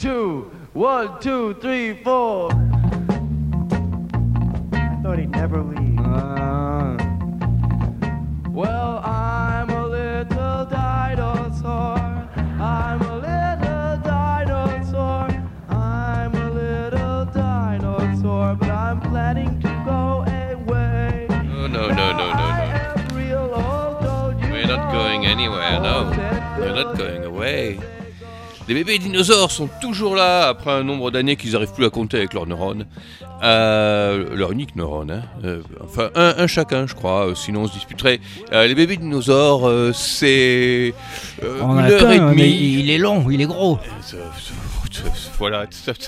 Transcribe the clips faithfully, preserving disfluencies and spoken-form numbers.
two, one, two, three, four. I thought he'd never leave. Uh, well, I'm a little dinosaur. I'm a little dinosaur. I'm a little dinosaur, but I'm planning to go away. Oh, no, no, no, no, no. We're not going anywhere, no. We're not going away. Les bébés dinosaures sont toujours là après un nombre d'années qu'ils n'arrivent plus à compter avec leurs neurones. Euh, leur unique neurone, hein. Euh, enfin un, un chacun, je crois. Euh, sinon on se disputerait. Euh, les bébés dinosaures, euh, c'est euh, On une a heure qu'un, et demie. mais il est long, il est gros. Voilà.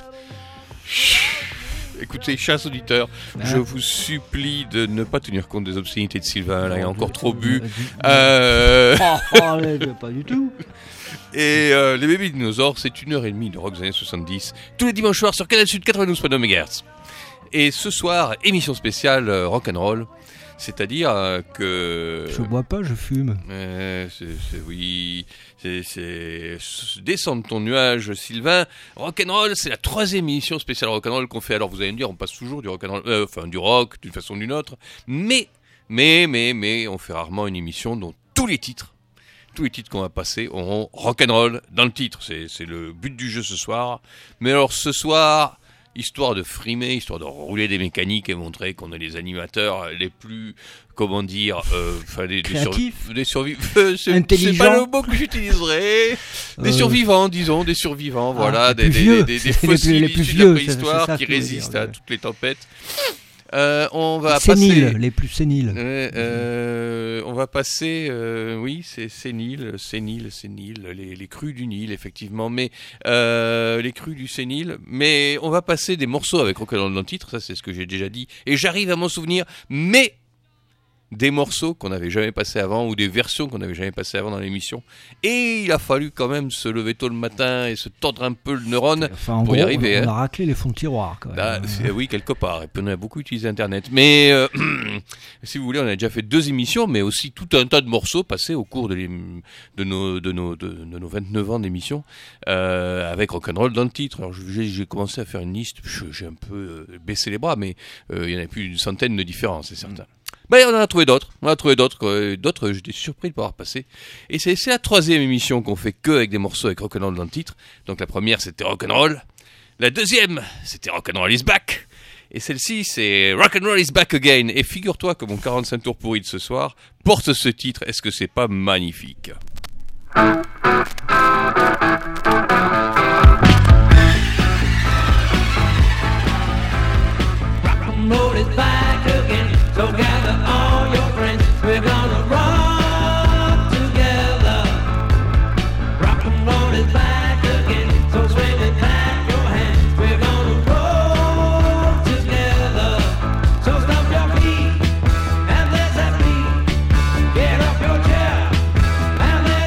Écoutez, chers auditeurs, Ah. je vous supplie de ne pas tenir compte des obscénités de Sylvain. Là, il a encore trop bu. Du- Euh... Oh, oh, mais pas du tout. Et euh, les bébés dinosaures, c'est une heure et demie de rock des années soixante-dix, tous les dimanches soirs sur Canal Sud quatre-vingt-douze virgule neuf mégahertz. Et ce soir, émission spéciale euh, rock'n'roll, c'est-à-dire euh, que... Je bois pas, je fume. Euh, c'est, c'est, oui, c'est, c'est... Descends de ton nuage, Sylvain. Rock'n'roll, c'est la troisième émission spéciale rock'n'roll qu'on fait. Alors vous allez me dire, on passe toujours du rock'n'roll, euh, enfin du rock, d'une façon ou d'une autre. Mais, mais, mais, mais, on fait rarement une émission dont tous les titres, tous les titres qu'on va passer auront rock'n'roll dans le titre. C'est, c'est le but du jeu ce soir. Mais alors ce soir, histoire de frimer, histoire de rouler des mécaniques et montrer qu'on est les animateurs les plus, comment dire, euh, enfin des, des, Créatifs. survi- des survivants. C'est, c'est Intelligents. pas le mot que j'utiliserai. Des Euh, survivants, disons, des survivants, Ah, voilà, les des, plus des, vieux. des, des, des C'est les plus- fossiles les plus issus de la vieux, c'est- c'est préhistoire ça qui que je veux résistent dire, à ouais. toutes les tempêtes. Euh, on va Séniles, passer. les plus séniles. Euh, euh, on va passer, euh, oui, c'est sénile, sénile, sénile, les, les crues du Nil, effectivement, mais euh, les crues du Sénile. Mais on va passer des morceaux avec rock'n'roll dans le titre, ça c'est ce que j'ai déjà dit, et j'arrive à m'en souvenir, mais des morceaux qu'on n'avait jamais passés avant ou des versions qu'on n'avait jamais passées avant dans l'émission. Et il a fallu quand même se lever tôt le matin et se tordre un peu le neurone Enfin, en pour gros, y arriver. on, on hein. a raclé les fonds de tiroir, quand même. Là, c'est- oui, quelque part. Et puis on a beaucoup utilisé Internet. Mais euh, si vous voulez, on a déjà fait deux émissions, mais aussi tout un tas de morceaux passés au cours de, les, de, nos, de, nos, de, de nos vingt-neuf ans d'émission euh, avec rock'n'roll dans le titre. Alors j'ai, j'ai commencé à faire une liste. Je- J'ai un peu euh, baissé les bras, mais euh, il y en a plus d'une centaine de différents, c'est certain. Ben, on en a trouvé d'autres. On en a trouvé d'autres. quoi. D'autres, j'étais surpris de pouvoir passer. Et c'est, c'est la troisième émission qu'on fait que avec des morceaux avec rock'n'roll dans le titre. Donc la première, c'était rock'n'roll. La deuxième, c'était rock'n'roll is back. Et celle-ci, c'est rock'n'roll is back again. Et figure-toi que mon quarante-cinq tours pourri de ce soir porte ce titre. Est-ce que c'est pas magnifique? Road is back again, so gather all your friends. We're gonna rock together. Rock and roll is back again, so swing and clap your hands. We're gonna roll together. So stomp your feet and there's that beat. Get off your chair and there's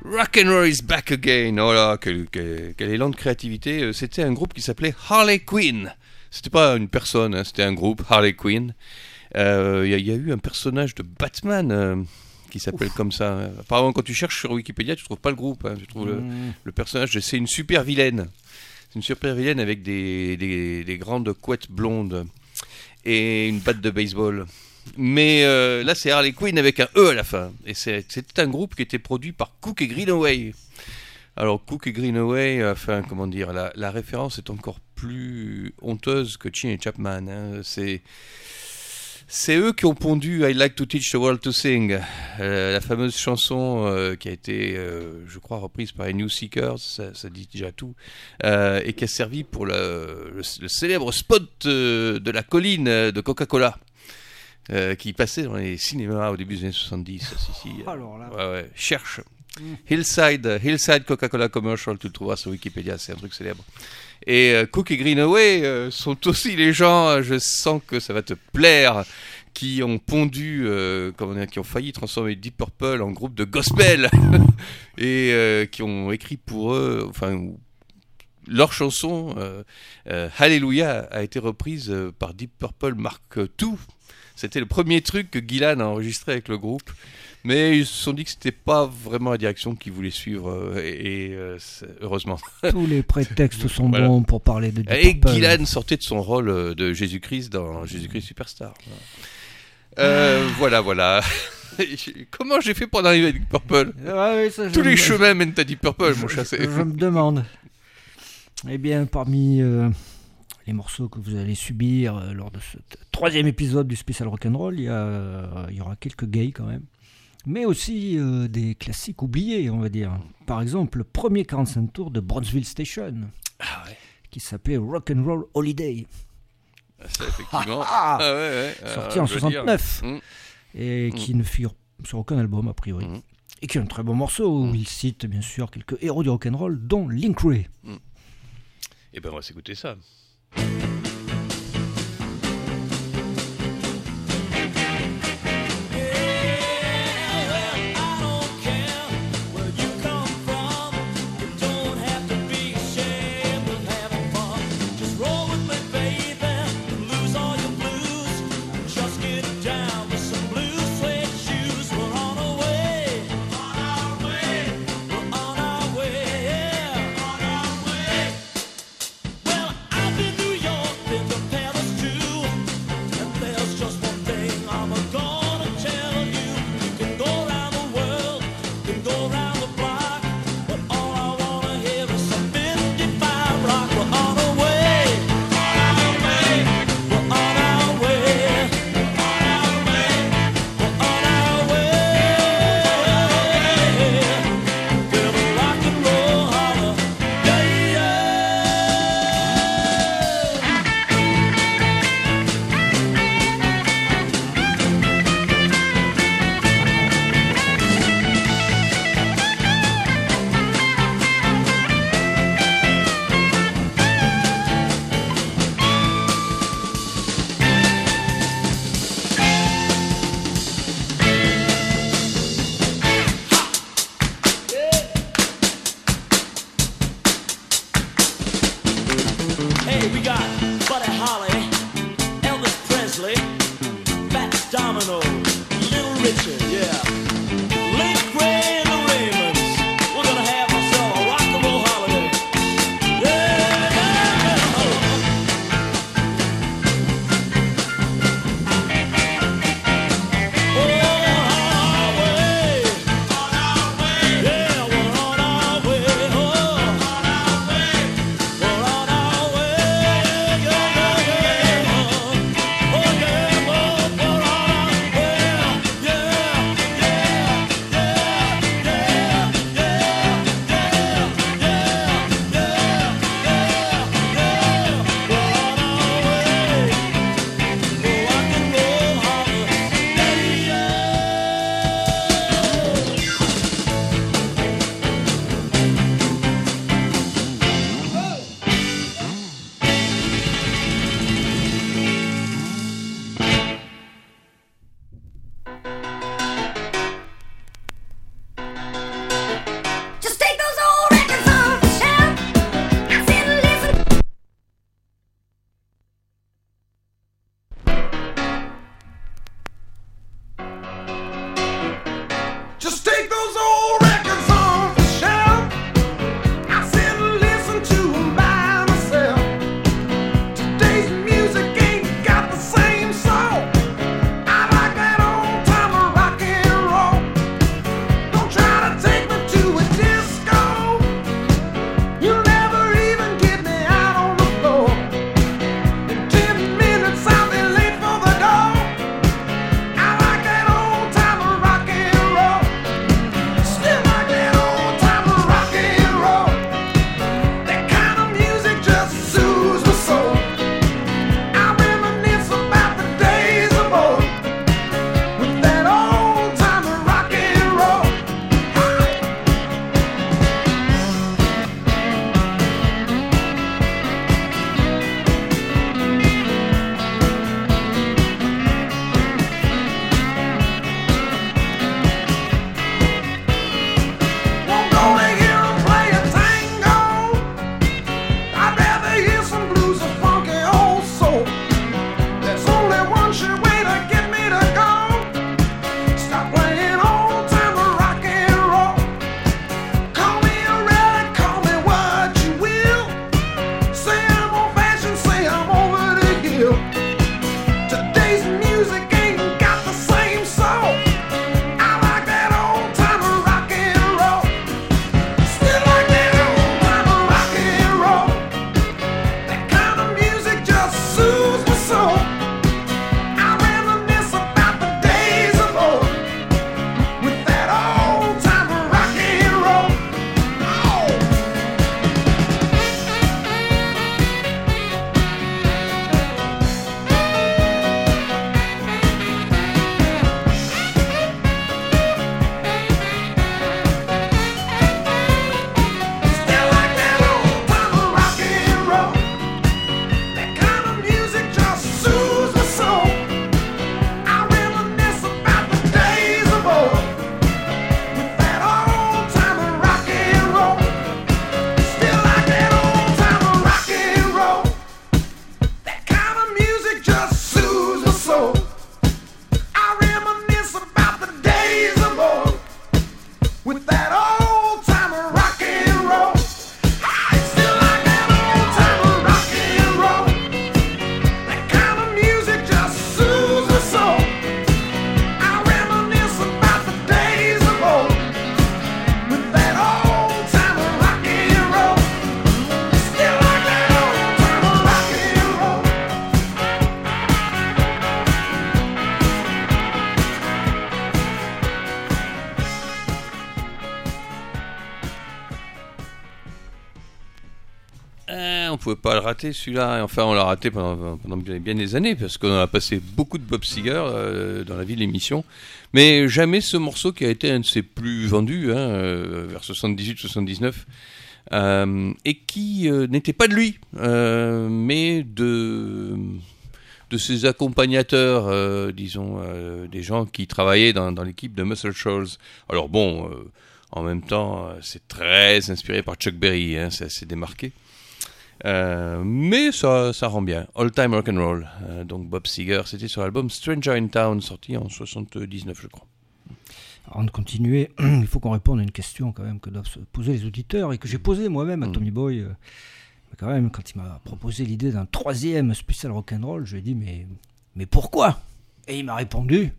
Rock'n'Roll is back again. Oh là, quel, quel, quel élan de créativité. Euh, C'était un groupe qui s'appelait Harley Quinn. C'était pas une personne, hein, c'était un groupe, Harley Quinn. Il euh, y, y a eu un personnage de Batman euh, qui s'appelle Ouf. Comme ça. Apparemment, quand tu cherches sur Wikipédia, tu trouves pas le groupe. Hein, tu trouves mmh. le, le personnage. De, c'est une super vilaine. C'est une super vilaine avec des, des, des grandes couettes blondes et une batte de baseball. Mais euh, là, c'est Harley Quinn avec un E à la fin. Et c'est, c'était un groupe qui était produit par Cook et Greenaway. Alors, Cook et Greenaway, enfin, comment dire, la, la référence est encore plus honteuse que Chin et Chapman. Hein. C'est, c'est eux qui ont pondu I Like to Teach the World to Sing, euh, la fameuse chanson euh, qui a été, euh, je crois, reprise par les New Seekers, ça, ça dit déjà tout, euh, et qui a servi pour le, le, le célèbre spot euh, de la colline de Coca-Cola. Euh, qui passait dans les cinémas au début des années soixante-dix. Si, si. Alors là. Ouais, ouais. Cherche. Mm. Hillside, Hillside Coca-Cola Commercial, tu le trouveras sur Wikipédia, c'est un truc célèbre. Et euh, Cook et Greenaway euh, sont aussi les gens, je sens que ça va te plaire, qui ont pondu, euh, comment dire, qui ont failli transformer Deep Purple en groupe de gospel et euh, qui ont écrit pour eux, enfin, leur chanson euh, euh, Hallelujah a été reprise euh, par Deep Purple Mark deux. C'était le premier truc que Gillan a enregistré avec le groupe, mais ils se sont dit que c'était pas vraiment la direction qu'ils voulaient suivre, et, et euh, heureusement. Tous les prétextes sont voilà. bons pour parler de Deep Et Purple. Gillan sortait de son rôle de Jésus-Christ dans Jésus-Christ Superstar. Euh, voilà, voilà. Comment j'ai fait pour en arriver à Deep Purple ? Ouais, oui, ça, Tous les me... chemins mènent à Deep Purple, mon chat. Je, je me demande. Eh bien, parmi... Euh... les morceaux que vous allez subir euh, lors de ce t- troisième épisode du spécial rock'n'roll, il y, euh, il y aura quelques gays quand même, mais aussi euh, des classiques oubliés, on va dire. Par exemple, le premier quarante-cinq tours de Bronzeville Station, ah ouais. qui s'appelait Rock'n'Roll Holiday. Ah, ça, effectivement. ah, ouais, ouais. Sorti euh, en soixante-neuf, mmh. et qui mmh. ne figure sur aucun album a priori. Mmh. Et qui est un très bon morceau, où mmh. il cite bien sûr quelques héros du rock'n'roll, dont Link Wray. Mmh. Et ben on va s'écouter ça. on pouvait pas le rater celui-là. Et enfin, on l'a raté pendant, pendant bien, bien des années parce qu'on a passé beaucoup de Bob Seger euh, dans la vie de l'émission, mais jamais ce morceau qui a été un de ses plus vendus, hein, euh, vers soixante-dix-huit soixante-dix-neuf, euh, et qui euh, n'était pas de lui, euh, mais de de ses accompagnateurs, euh, disons, euh, des gens qui travaillaient dans, dans l'équipe de Muscle Shoals. Alors bon, euh, en même temps, euh, c'est très inspiré par Chuck Berry, hein, c'est assez démarqué. Euh, mais ça, ça rend bien. All Time Rock'n'Roll. Euh, donc Bob Seger, c'était sur l'album Stranger in Town, sorti en soixante-dix-neuf, je crois. Avant de continuer, il faut qu'on réponde à une question quand même que doivent se poser les auditeurs et que j'ai posée moi-même à Mm. Tommy Boy. Euh, mais quand même, quand il m'a proposé l'idée d'un troisième spécial rock'n'roll, je lui ai dit mais, mais pourquoi ? Et il m'a répondu.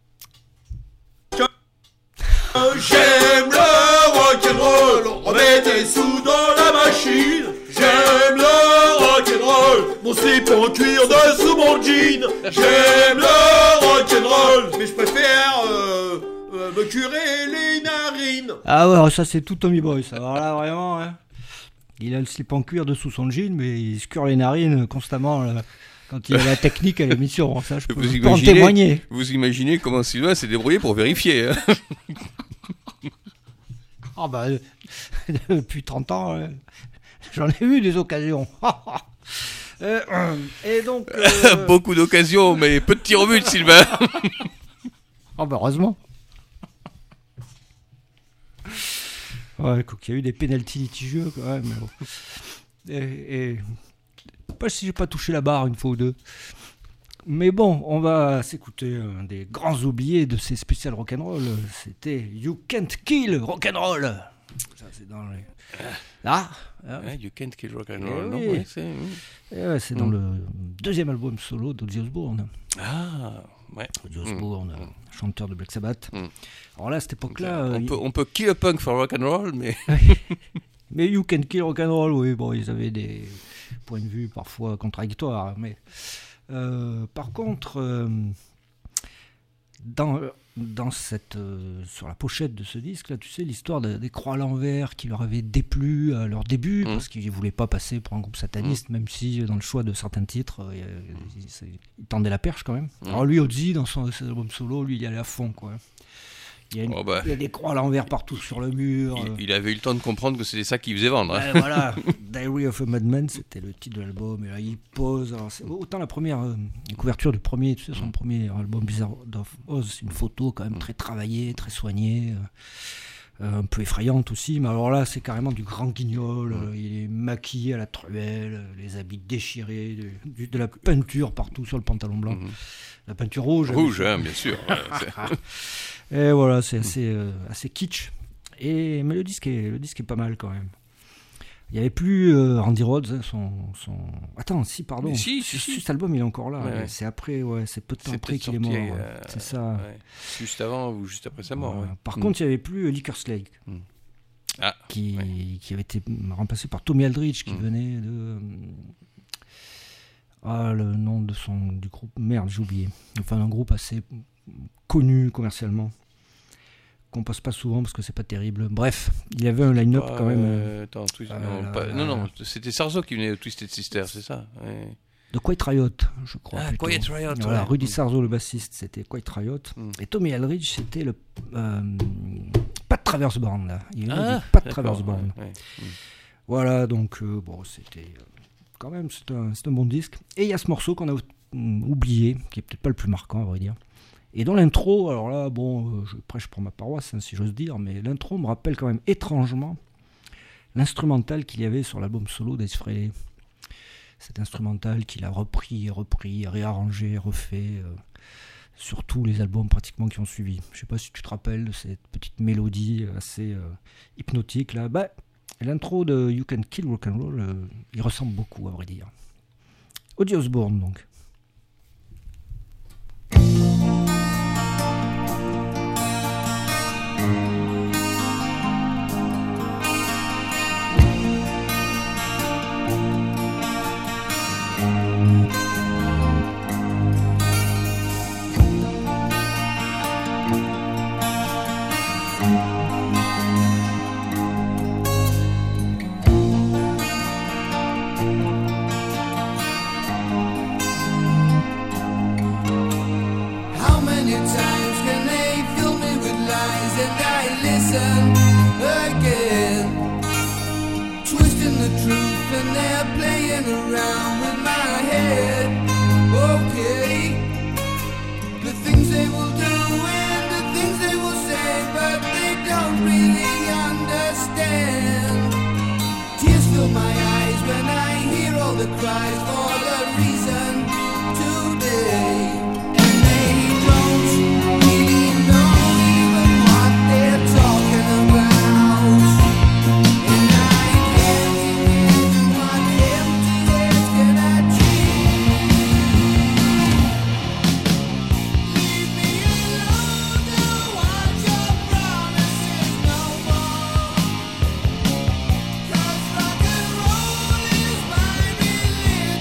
J'aime le rock'n'roll, on remet des sous dans la machine. J'aime le rock'n'roll, mon slip en cuir dessous mon jean. J'aime le rock'n'roll, mais je préfère euh, euh, me curer les narines. Ah ouais, ça c'est tout Tommy Boy, ça. Alors là vraiment, hein. Il a le slip en cuir dessous son jean, mais il se cure les narines constamment là, quand il a la technique à l'émission. Ça, je peux, Vous je peux en imaginez- témoigner. Vous imaginez comment Sylvain s'est débrouillé pour vérifier, hein. Ah bah, euh, depuis trente ans, euh, j'en ai eu des occasions. Euh, euh, et donc... euh, Beaucoup d'occasions, mais peu de tirs au but, Sylvain. Ah bah heureusement. Ouais, quoi qu'il y a eu des pénaltys litigieux quand même. mais bon. Et, et... pas si j'ai pas touché la barre une fois ou deux. Mais bon, on va s'écouter un des grands oubliés de ces spéciales rock'n'roll. C'était You Can't Kill Rock'n'Roll. Ça c'est dans les... Ah, ah Ouais, you can't kill rock and Eh roll, non, oui. ouais, c'est... et ouais, c'est dans Mm. le deuxième album solo d'Ozzy Osbourne. Ah, ouais. Ozzy Osbourne, Mm. chanteur de Black Sabbath. Mm. Alors là, à cette époque-là... euh, on, il- peut, on peut kill a punk for rock and roll, mais... Mais You Can Kill Rock'n'Roll, oui, bon, ils avaient des points de vue parfois contradictoires. Mais euh, par contre, euh, dans, dans cette, euh, sur la pochette de ce disque, là, tu sais, l'histoire de- des croix à l'envers qui leur avait déplu à leur début, Mm. parce qu'ils ne voulaient pas passer pour un groupe sataniste, même si dans le choix de certains titres, euh, il, il- il tendait la perche quand même. Mm. Alors lui, Ozzy, dans son, son album solo, lui, il y allait à fond, quoi. Il y, a une- Oh, bah. il y a des croix à l'envers partout sur le mur. euh. Il, il avait eu le temps de comprendre que c'était ça qui faisait vendre, hein. Ouais, voilà, Diary of a Madman, c'était le titre de l'album. Et là, il pose. Alors, c'est autant la première euh, couverture du premier, tu sais, son premier album Bizarre of Oz, c'est une photo quand même très travaillée, très soignée, euh, euh, un peu effrayante aussi. Mais alors là, c'est carrément du grand guignol. euh, il est maquillé à la truelle, euh, les habits déchirés, du- du- de la peinture partout sur le pantalon blanc, Mhm. la peinture rouge. Rouge, hein, bien sûr. ouais, c'est- Et voilà, c'est assez, euh, assez kitsch. Et, mais le disque, est, le disque est pas mal quand même. Il n'y avait plus euh, Randy Rhoads, hein, son, son... Attends, si, pardon. Mais si, si, Ce- si. Cet album, il est encore là. Ouais, ouais. ouais. C'est après, ouais, c'est peu de temps C'est après peut-être qu'il est mort. sorti, ouais. euh, C'est ça. ouais. Juste avant ou juste après sa mort, Ouais. ouais. Par Mm. contre, il n'y avait plus Liquor Slade, Mm. Ah, qui, ouais. qui avait été remplacé par Tommy Aldridge, qui Mm. venait de... Ah, le nom de son, du groupe, merde, j'ai oublié. Enfin, un groupe assez connu commercialement, qu'on passe pas souvent parce que c'est pas terrible. Bref, il y avait un line-up Pas, quand même. euh, attends, Twist- Ah non, là pas- là non, là. non, c'était Sarzo qui venait de Twisted Sister, c'est ça, ouais. De Quiet Riot, je crois. Ah, plutôt. Quiet Riot, Voilà, ouais. Rudy Mm. Sarzo, le bassiste, c'était Quiet Riot. Mm. Et Tommy Aldridge, c'était le. Euh, Pat Travers Band, là. Il venait Ah, du Pat d'accord, Travers Band. ouais, ouais. Mm. Voilà, donc, euh, bon, c'était. euh, quand même, c'est un, c'est un bon disque. Et il y a ce morceau qu'on a mm, oublié, qui est peut-être pas le plus marquant, à vrai dire. Et dans l'intro, alors là, bon, euh, je prêche pour ma paroisse, hein, si j'ose dire, mais l'intro me rappelle quand même étrangement l'instrumental qu'il y avait sur l'album solo d'Ace Frehley. Cet instrumental qu'il a repris, repris, réarrangé, refait euh, sur tous les albums pratiquement qui ont suivi. Je sais pas si tu te rappelles de cette petite mélodie assez euh, hypnotique là. Bah, l'intro de You Can Kill Rock'n'Roll, euh, il ressemble beaucoup à vrai dire. Ozzy Osbourne donc. Thank listen again. Twisting the truth and they're playing around with my head. Okay, the things they will do and the things they will say, but they don't really understand. Tears fill my eyes when I hear all the cries for the reason today. And they don't really know even what they're talking about. And I can't imagine what empty heads can achieve. Leave me alone, don't want your promises no more. 'Cause rock and roll is my religion.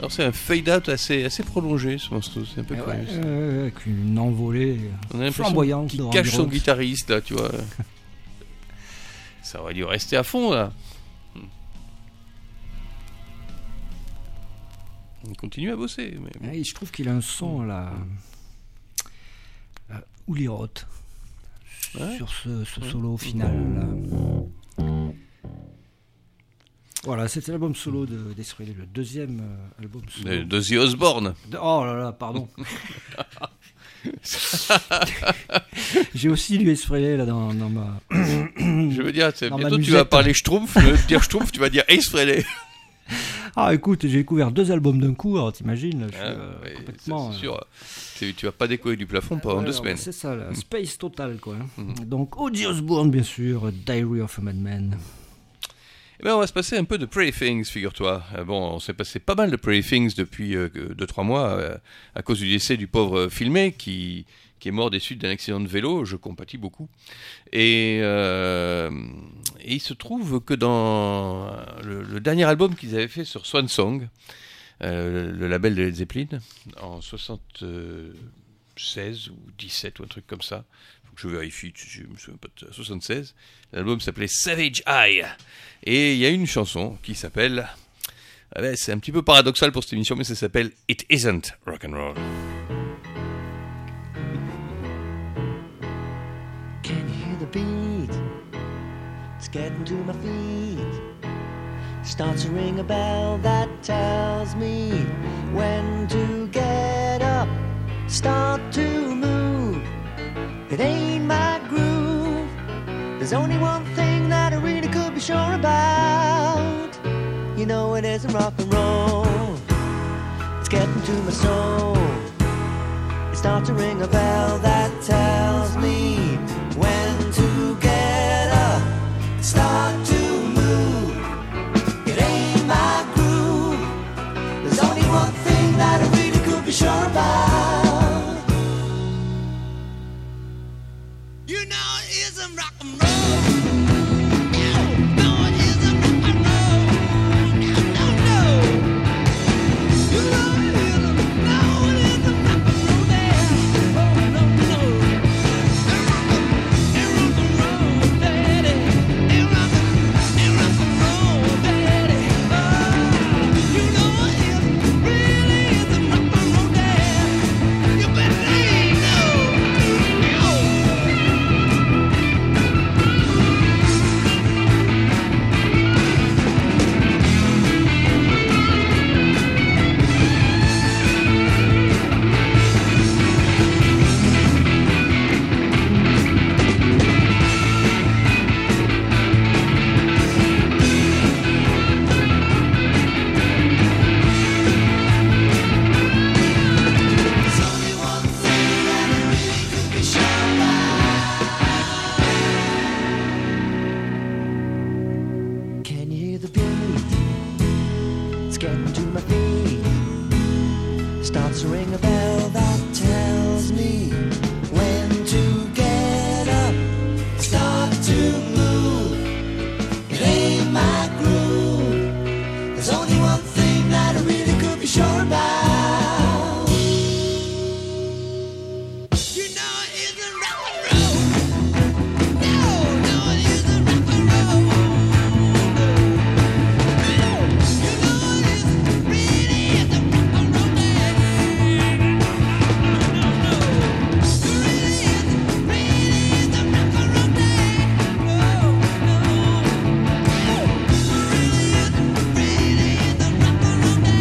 Alors c'est un fade-out assez, assez prolongé ce morceau, c'est un peu Ouais, curieux. ça. euh, avec une envolée On a l'impression flamboyante. qu'il de cache Randy son Rhoads. guitariste là, tu vois. Ça aurait dû rester à fond là. On continue à bosser. Mais bon. Ouais, je trouve qu'il a un son là. Euh, Uli Roth. Ouais. Sur ce, ce solo final là. Voilà, c'était l'album solo de Destroyer, le deuxième euh, album solo. De, de The Osborne. De- Oh là là, pardon. J'ai aussi lu Esfrélé là dans, dans ma. Je veux dire, c'est- Dans ma bientôt tu musette. vas parler Schtroumpf, au lieu de dire Schtroumpf, tu vas dire Ace Frehley. Ah écoute, j'ai découvert deux albums d'un coup, alors t'imagines, je suis Ah, euh, ouais, complètement. ça, c'est sûr. C'est- Tu vas pas décoller du plafond pendant Ouais, deux alors, semaines. C'est ça, là, Space Total quoi. Mhm. Donc Ozzy Osbourne bien sûr, Diary of a Madman. Eh ben, on va se passer un peu de Pretty Things, figure-toi. Euh, bon, on s'est passé pas mal de Pretty Things depuis euh, deux trois mois euh, à cause du décès du pauvre Filmé qui, qui est mort des suites d'un accident de vélo. Je compatis beaucoup. Et, euh, et il se trouve que dans le, le dernier album qu'ils avaient fait sur Swan Song, euh, le label de Led Zeppelin, en soixante-seize ou dix-sept ou un truc comme ça. Faut que je vérifie, je me souviens pas de soixante-seize. L'album s'appelait Savage Eye. Et il y a une chanson qui s'appelle... ah ben, c'est un petit peu paradoxal pour cette émission, mais ça s'appelle It Isn't Rock'n'Roll. Can you hear the beat? It's getting to my feet. Starts to ring a bell that tells me when to get up. Start to move. It ain't my groove. There's only one thing that I really could be sure about. You know it isn't rock and roll. It's getting to my soul. It starts to ring a bell that tells me when to get up, start to move. It ain't my groove. There's only one thing that I really could be sure about. You know it isn't rock and roll. No, it isn't rock and roll. No, no, no. You know it isn't. No, it isn't rock and roll there. Oh, no, no. Ain't rock and roll, daddy. Ain't rock and, ain't rock and roll, daddy. Oh, you know it isn't. Really isn't rock and roll there. You better ain't no. No. There's only one thing that I really could be sure about. Can you hear the beat? It's getting to my feet. Starts to ring a bell that tells me when to get up. Start to move. It ain't my groove. There's only one thing that I really could be sure about. You know it isn't rock and roll. No, no, it isn't rock and roll. You know it isn't, really isn't rock and roll there. No, no, it really isn't, really isn't rock and roll there. No, no, it really isn't, really isn't rock and roll there.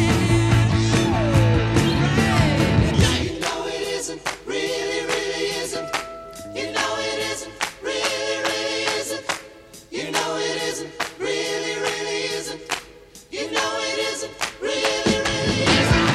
You know it isn't, really, really isn't. You know it isn't, really, really isn't. You know it isn't, really, really isn't. You know it isn't, really, really isn't.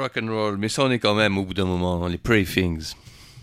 rock and roll, mais ça on est quand même au bout d'un moment, les Pretty Things.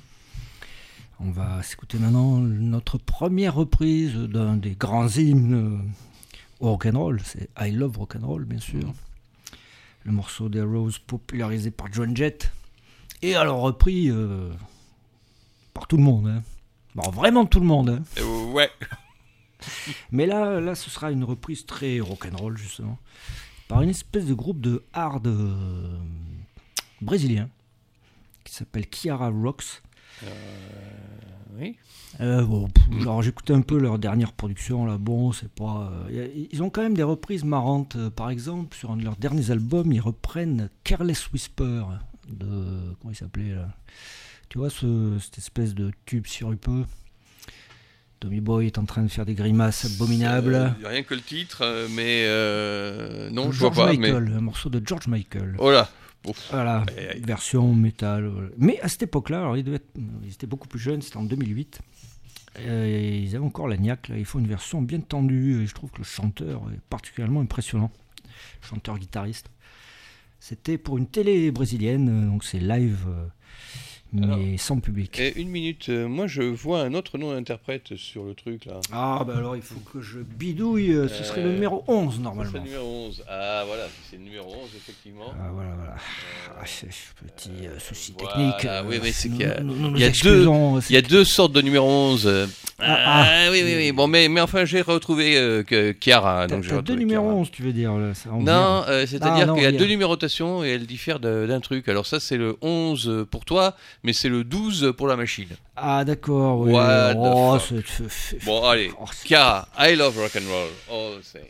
On va s'écouter maintenant notre première reprise d'un des grands hymnes au rock'n'roll, c'est I Love Rock'n'Roll bien sûr. Le morceau des Roses popularisé par Joan Jett et alors repris euh, par tout le monde. Hein. Bon, vraiment tout le monde. Hein. Euh, ouais. Mais là, là, ce sera une reprise très rock'n'roll justement par une espèce de groupe de hard euh, brésilien qui s'appelle Kiara Rocks. Euh, oui. Euh, bon, pff, genre j'écoutais un peu leur dernière production là. Bon, c'est pas. Euh, ils ont quand même des reprises marrantes. Euh, par exemple, sur un de leurs derniers albums, ils reprennent Careless Whisper de comment il s'appelait là. Tu vois ce, cette espèce de tube sirupeux. Tommy Boy est en train de faire des grimaces abominables. Euh, rien que le titre, euh, mais euh, non, je George vois pas. Michael, Mais... un morceau de George Michael. Oh là. Ouf. Voilà, Aïe, aïe. version métal. Voilà. Mais à cette époque-là, alors ils, devaient être, ils étaient beaucoup plus jeunes, c'était en deux mille huit. Euh, ils avaient encore la niaque, là. Ils font une version bien tendue et je trouve que le chanteur est particulièrement impressionnant. Chanteur-guitariste. C'était pour une télé brésilienne, donc c'est live, euh, mais Alors, sans public. Et une minute, euh, moi je vois un autre nom d'interprète sur le truc là. Ah, bah alors il faut que je bidouille, euh, ce serait le Euh, numéro onze C'est normalement. le numéro onze. Ah voilà, c'est le numéro onze effectivement. Ah, voilà, voilà. Euh, Ah, c'est- petit euh, souci voilà, technique. oui, mais c'est nous- qu'il y a- nous- nous nous il y a excusons, Il y a deux sortes de numéro onze. euh, Ah, ah, oui, oui, oui. Bon, mais, mais enfin, j'ai retrouvé euh, que Chiara. T'as Donc j'ai t'as deux retrouvé numéros Chiara. onze, tu veux dire là, ça en Non, vient. euh, c'est-à-dire Ah, non, qu'il y a il y a- deux numérotations et elles diffèrent de- d'un truc. Alors ça, c'est le onze pour toi, mais c'est le douze pour la machine. Ah d'accord, oui. What the Oh, fuck. c'est- c'est- Bon, allez. Oh, c'est- Chiara, I love rock and roll. Oh, c'est...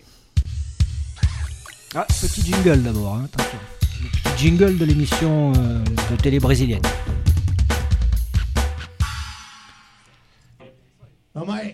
Ah, petit jingle d'abord, hein, attention. Le petit jingle de l'émission euh, de télé brésilienne. Vamos aí.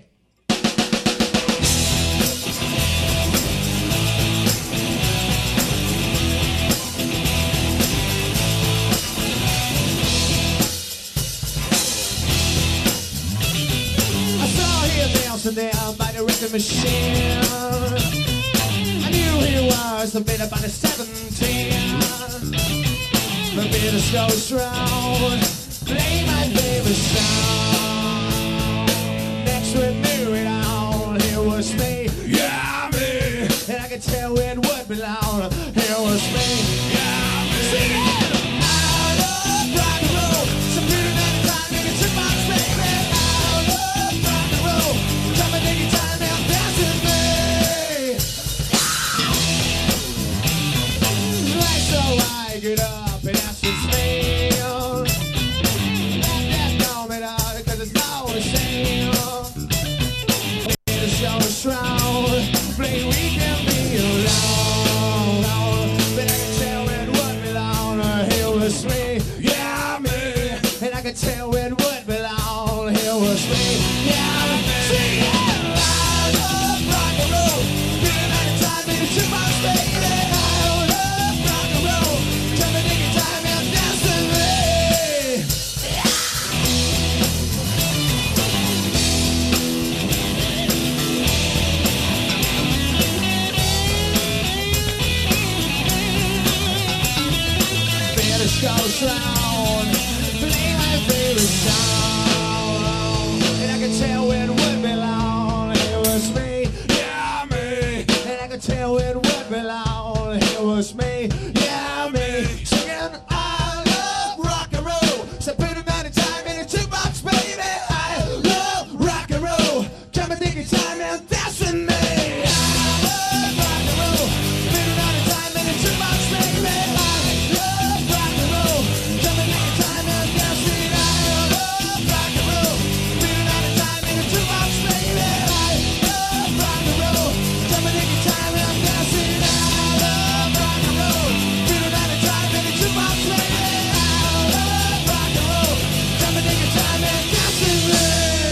I saw him dancing there by the record machine. I knew he was the bit about the seventeen. The bit of slow strong. Play my favorite song. Next we knew it all. Here was me, yeah me. And I could tell it would belong. Here was me, yeah me. Sing it! I love rock and roll. Some pretty night time, nigga, took my baby. I love rock and roll. Come and take your time and dance with me. Like so I get up and dance with me. Let that know me now, 'cause it's not the same. It's so strong. Play we can be alone. But I can tell it would belong. Here was me, yeah me. And I can tell it would belong. Here was me, yeah me. Sing it! I love rock and roll. Feeling out of time, baby, too much, baby. I love rock and roll. Come and take your time and dance with me. Finish goes round, play my favorite song, and I can tell it would belong. It was me, yeah me, and I can tell it would belong. It was me, yeah me, singing I love rock and roll. So put it on the time in a jukebox, baby. I love rock and roll. Come and take your time and dance with me. I love rock and roll. Put it on the time in a jukebox, baby. I love rock and roll. Come and take your time and dance with me. I love rock and roll. Put it on the time in a jukebox, baby. I love rock and roll. Come and take your time and dance with me. I love rock and roll. Put it on the time in a jukebox, baby. I love rock and roll. Come and take your time and dance with me.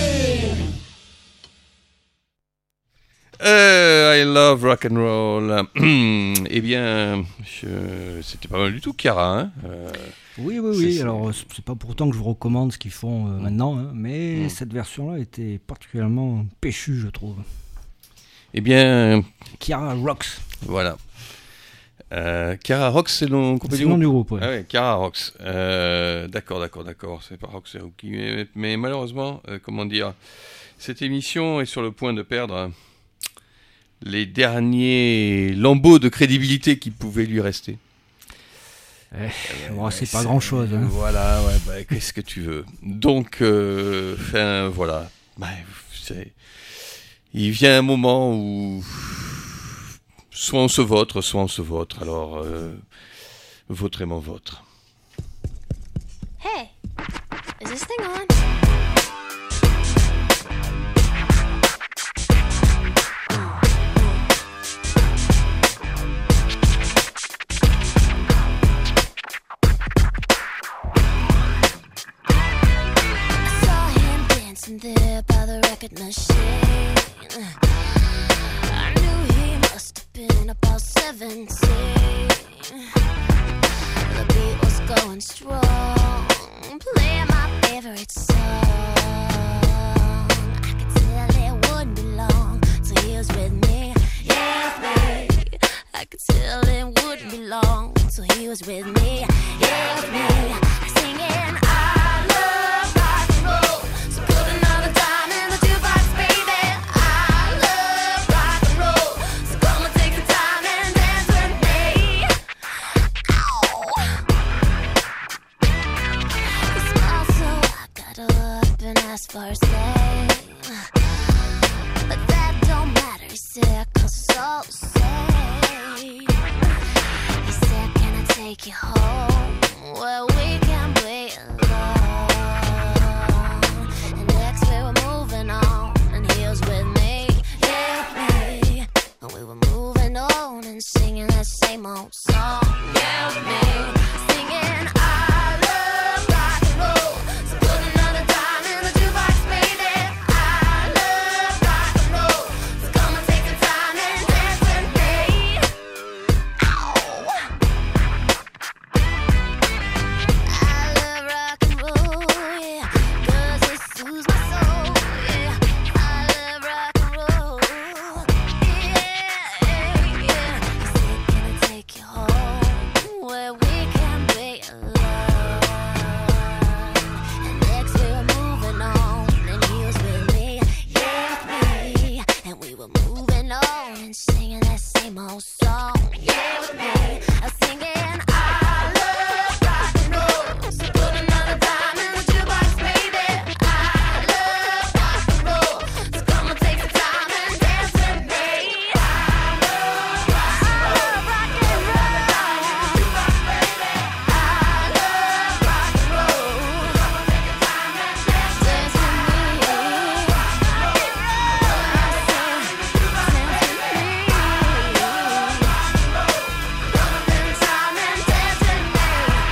Euh, I love rock and roll. Eh bien, je... c'était pas mal du tout, Chiara. Hein euh... Oui, oui, C'est- oui. c'est- Alors, c'est c'est pas pourtant que je vous recommande ce qu'ils font euh, maintenant, hein, mais Mm. cette version-là était particulièrement péchue, je trouve. Eh bien, Kiara Rocks. voilà. Euh, Cara Rox, c'est le nom, C'est le nom du groupe, ouais. Ah ouais, Cara Rox. Euh, d'accord, d'accord, d'accord. C'est pas Rox, c'est Rookie. Mais, mais malheureusement, euh, comment dire, cette émission est sur le point de perdre hein, les derniers lambeaux de crédibilité qui pouvaient lui rester. Eh, bon, c'est pas grand chose. Hein. Voilà, ouais, bah, qu'est-ce que tu veux. Donc, euh, enfin, voilà. Bah, c'est... Il vient un moment où soit on se vautre, soit on se vautre. Alors, euh, vautrez mon vôtre. Hey, is this thing on? There by the record machine, I knew he must have been about seventeen. The beat was going strong, playing my favorite song. I could tell it wouldn't be long till he was with me, yeah, me. I could tell it wouldn't be long till he was with me, yeah, me. Singing I love rock and roll. Asked for his name, but that don't matter, he said, cause it's all the same. He said, can I take you home, where we can be alone? And next we were moving on, and he was with me, yeah, me. And we were moving on and singing that same old song, yeah, me. Singing I love rock and roll. So put another dime in the jukebox, baby. I love rock and roll. So come and take the time and dance with me. Ow. I love rock and roll, yeah, 'cause it soothes my soul, yeah. I love rock and roll, yeah, yeah. He said, can I take you home, where we can be alone? And next we were moving on, and he was with me, yeah, me. And we were moving on and singing that same old song, yeah, with me. I was singing I love rock and roll. So put another dime in the jukebox, baby. I love rock and roll. So come and take the time and dance with me. I love rock and roll. Rock and roll. Jukebox, baby. I love rock and roll. Come and take the time and dance with me. Rock and roll. I said, dance with me. Come and take the time and dance with me.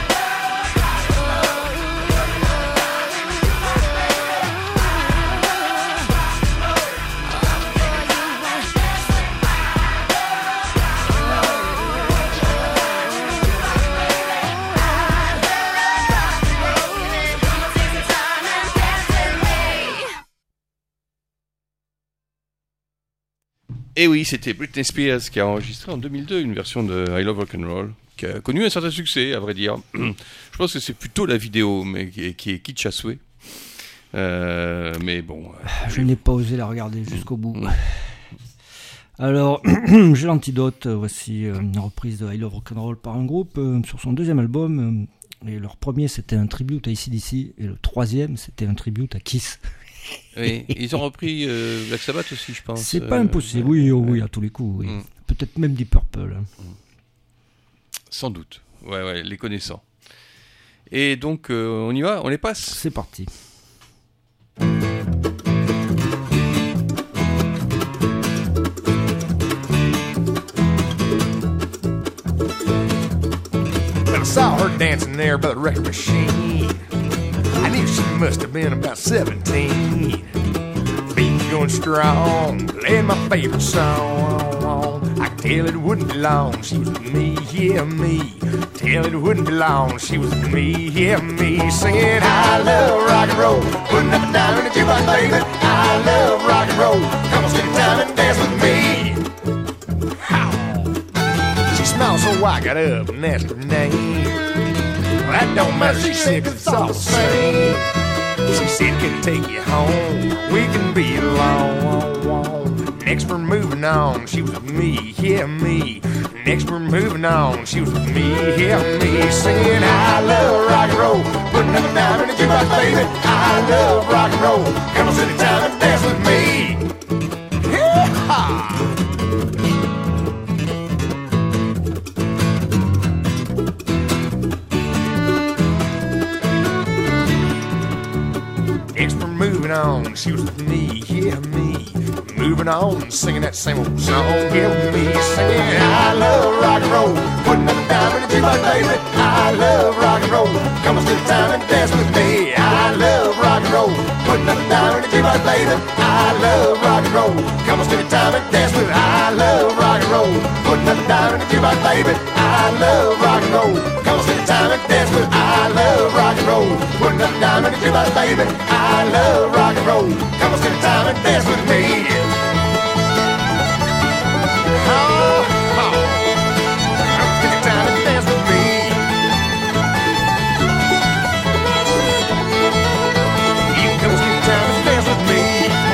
Et oui, c'était Britney Spears qui a enregistré en deux mille deux une version de I Love Rock'n'Roll qui a connu un certain succès, à vrai dire. Je pense que c'est plutôt la vidéo, mais qui est, qui est kitsch à souhait. Euh, mais bon. Je n'ai pas osé la regarder jusqu'au bout. Alors, j'ai l'antidote. Voici euh, une reprise de I Love Rock'n'Roll par un groupe euh, sur son deuxième album. Euh, et leur premier, c'était un tribute à A C D C. Et le troisième, c'était un tribute à Kiss. Oui, ils ont repris euh, Black Sabbath aussi, je pense. C'est pas impossible, oui, oh, oui, à tous les coups. Oui. Mm. Peut-être même Deep Purple. Mm. Sans doute, ouais, ouais, les connaissant. Et donc, euh, on y va, on les passe. C'est parti. Well, I saw her dancing there by the record machine. I knew she must have been about seventeen. Beat going strong, playing my favorite song. I could tell it wouldn't be long, she was with me, yeah, me. Tell it wouldn't be long, she was with me, yeah, me. Singing, I love rock and roll, putting up and down in the jukebox, baby. I love rock and roll, come on, stick it down and dance with me. How? She smells so white, I got up and asked her name. Well, that don't matter, she said, 'cause it's all the same. She said, can I take you home? We can be alone. Next we're moving on, she was with me, yeah, me. Next we're moving on, she was with me, yeah, me. Singing, I love rock and roll. Putting up a dime in the jukebox, baby. I love rock and roll. Come on, sit down and dance with me. Yeah! Next we're moving on, she was with me, yeah, me. Moving on, singing that same old song, yeah, with me. Singing, I love rock and roll. Putting up a dime in the jukebox, baby. I love rock and roll. Come on, spend time and dance with me. I love rock and roll. Putting up a dime in the jukebox, baby. I love rock and roll. Come on, spend time and dance with me. I love rock and roll. Putting up a dime in the jukebox, baby. I love rock and roll. Come on, spend time and dance with me. I love rock and roll. Putting up a dime in the jukebox, baby. I love rock and roll. Come on, spend time and dance with me. Oh, oh. Come spend time and dance with me. You come spend time and dance with me.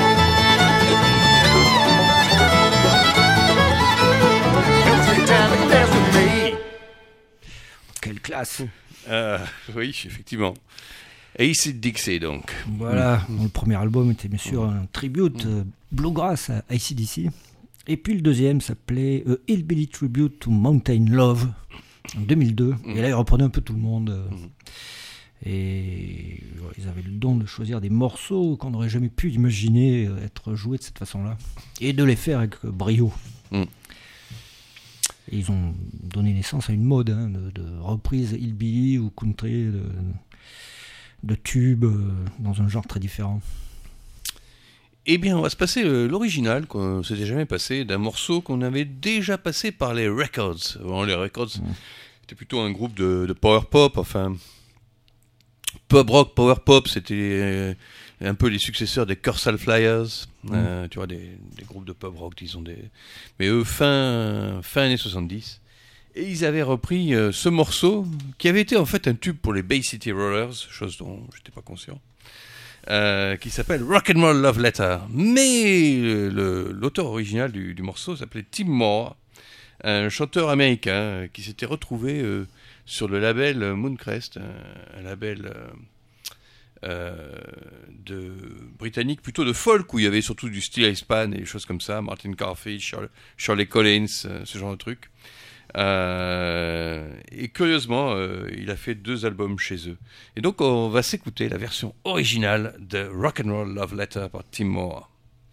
Come spend time and dance with me. Quelle classe. Euh, oui, effectivement. Acid Dixie, donc. Voilà, mmh. Le premier album était bien sûr un tribute mmh. euh, bluegrass à A C D C. Et puis le deuxième s'appelait euh, Hillbilly Tribute to Mountain Love en deux mille deux. Mmh. Et là, ils reprenaient un peu tout le monde. Euh, mmh. Et ouais, ils avaient le don de choisir des morceaux qu'on n'aurait jamais pu imaginer euh, être joués de cette façon-là. Et de les faire avec euh, brio. Mmh. Et ils ont donné naissance à une mode hein, de, de reprise hillbilly ou country, de, de tubes euh, dans un genre très différent. Eh bien, on va se passer euh, l'original qu'on ne s'était jamais passé d'un morceau qu'on avait déjà passé par les Records. Bon, les Records, mmh. c'était plutôt un groupe de, de power pop, enfin pub rock, power pop, c'était euh, un peu les successeurs des Corsal Flyers, mmh. euh, tu vois, des, des groupes de pub rock, disons des. Mais eux, fin fin années soixante-dix. Et ils avaient repris euh, ce morceau qui avait été en fait un tube pour les Bay City Rollers, chose dont je n'étais pas conscient. Euh, qui s'appelle Rock'n'Roll Love Letter. Mais le, l'auteur original du, du morceau s'appelait Tim Moore, un chanteur américain qui s'était retrouvé euh, sur le label Mooncrest, un, un label euh, euh, de, britannique plutôt de folk, où il y avait surtout du Steel Eispan et des choses comme ça, Martin Carthy, Shirley, Shirley Collins, euh, ce genre de trucs. Euh, et curieusement, euh, il a fait deux albums chez eux. Et donc, on va s'écouter la version originale de Rock'n'Roll Love Letter par Tim Moore.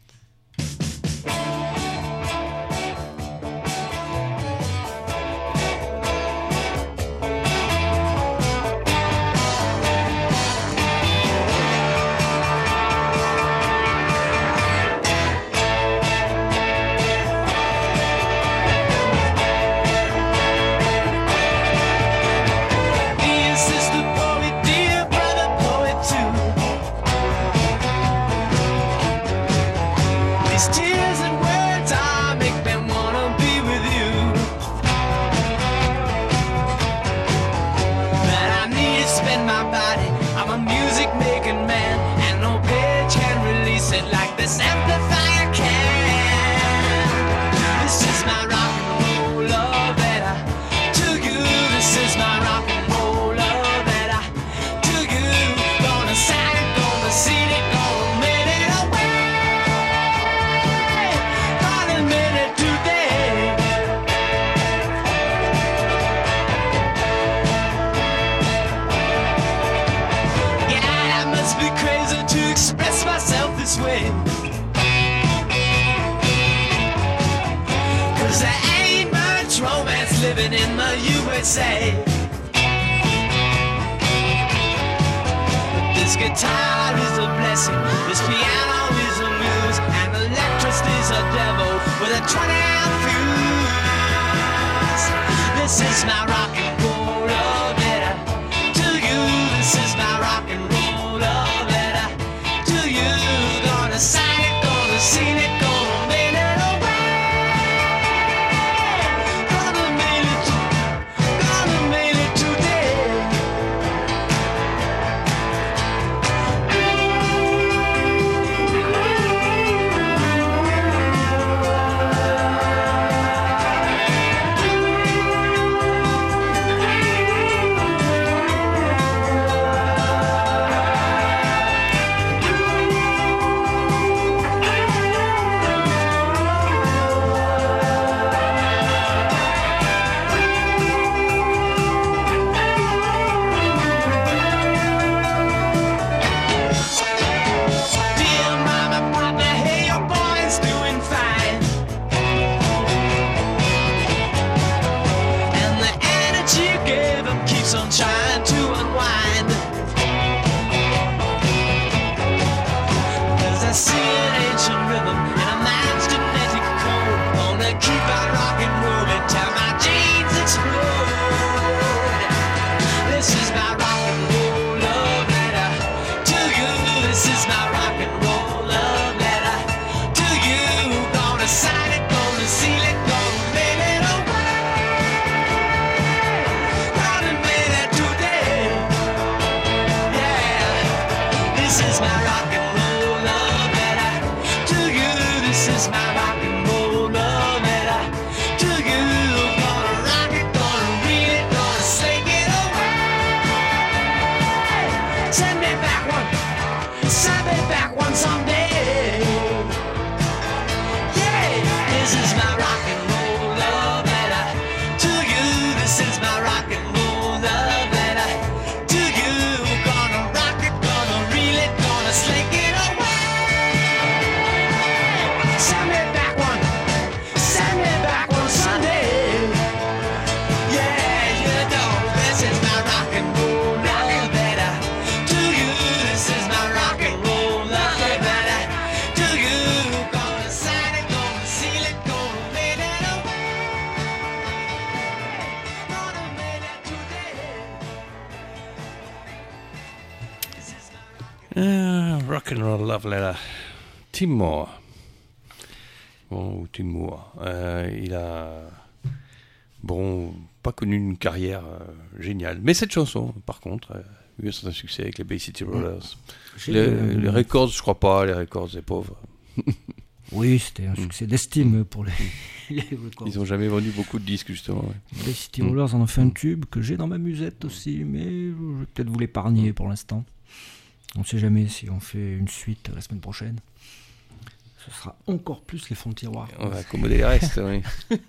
This guitar is a blessing, this piano is a muse, and electricity's a devil with a twenty-amp fuse. This is my rock and roll love letter to you. This is my rock and roll love letter to you. Gonna sign it, gonna seal it, gonna mail it away. Gonna mail it to This is my rock and roll love letter to you. Gonna sign it, gonna seal it, gonna mail it away. Gonna mail it today. Yeah, this is my rock and roll love letter to you. This is my rock and roll love letter to you. Gonna rock it, gonna reel it, gonna sling it away. Send me back one, send me back one someday. Yeah, this is my rock and roll love letter to you. This is my rock and roll love letter to you. Gonna rock it, gonna reel it, gonna sling it away. Send me back one, send me back one Sunday. Yeah, you know, this is my rock and roll love letter to you. This is my rock and roll love letter to you. Gonna sign it, gonna seal it, gonna mail it away. Gonna mail it today. This is my Ah, rock and roll love letter. Tim Moore. Bon, Tim Moore. Euh, il a, bon, pas connu une carrière euh, géniale. Mais cette chanson, par contre, euh, a eu un certain succès avec les Bay City Rollers. J'ai Les, le- les records, je crois pas. Les records, c'est pauvre. Oui, c'était un succès d'estime pour les, les records. Ils ont jamais vendu beaucoup de disques, justement. Ouais. Les City Rollers en ont fait un tube que j'ai dans ma musette aussi, mais je vais peut-être vous l'épargner pour l'instant. On ne sait jamais si on fait une suite la semaine prochaine. Ce sera encore plus les fonds de tiroir. On va accommoder les restes, oui.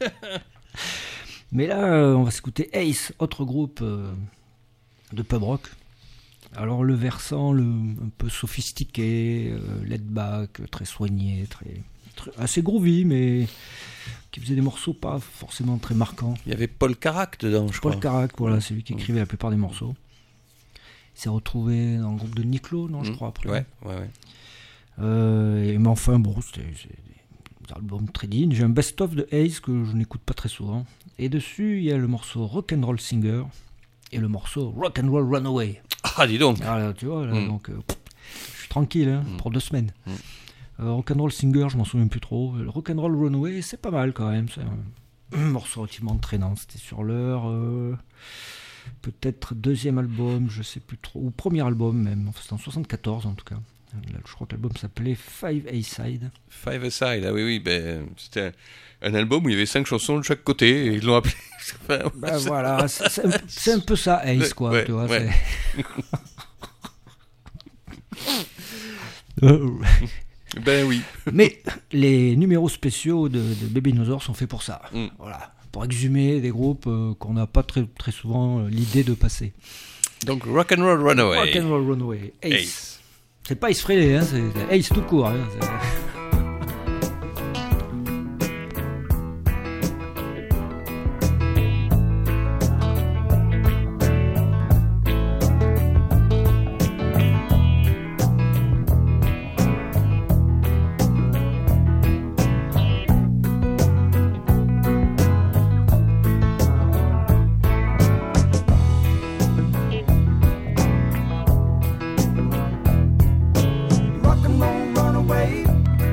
Mais là, euh, on va s'écouter Ace, autre groupe euh, de pub rock. Alors le versant le, un peu sophistiqué, euh, laid back, très soigné, très, très- assez groovy, mais qui faisait des morceaux pas forcément très marquants. Il y avait Paul Carac dedans, je Paul crois. Carac, voilà, c'est lui qui écrivait la plupart des morceaux. Il s'est retrouvé dans le groupe de Niclo, non, je Mm. crois, après. Ouais, ouais, ouais. Euh, et, mais enfin, bon, c'était c'est des albums très dignes. J'ai un best-of de Ace que je n'écoute pas très souvent. Et dessus, il y a le morceau Rock'n'Roll Singer et le morceau Rock'n'Roll Runaway. Ah, dis donc. Ah, là, tu vois, là, Mm. donc, euh, pff, je suis tranquille hein, Mm. pour deux semaines. Mm. Euh, Rock'n'Roll Singer, je m'en souviens plus trop. Le Rock'n'Roll Runaway, c'est pas mal quand même. C'est un, un morceau relativement traînant. C'était sur leur euh, peut-être deuxième album, je sais plus trop, ou premier album même. Enfin, c'était en soixante-quatorze en tout cas. Là, je crois que l'album s'appelait Five A-Side. Five Aside, ah oui, oui, ben, c'était un, un album où il y avait cinq chansons de chaque côté et ils l'ont appelé. Enfin, Ben c'est- voilà, c'est c'est un, c'est un peu ça, Ace, quoi. Ouais, tu vois, ouais. c'est- Euh, Ben oui. Mais les numéros spéciaux de, de Baby Dinosaur sont faits pour ça. Mm. Voilà, pour exhumer des groupes euh, qu'on n'a pas très, très souvent euh, l'idée de passer. Donc Rock'n'Roll Runaway. Rock'n'Roll Runaway, Ace. Ace. C'est pas Ace Frehley, hein, c'est c'est Ace tout court. Hein, c'est- Rock and roll, run away.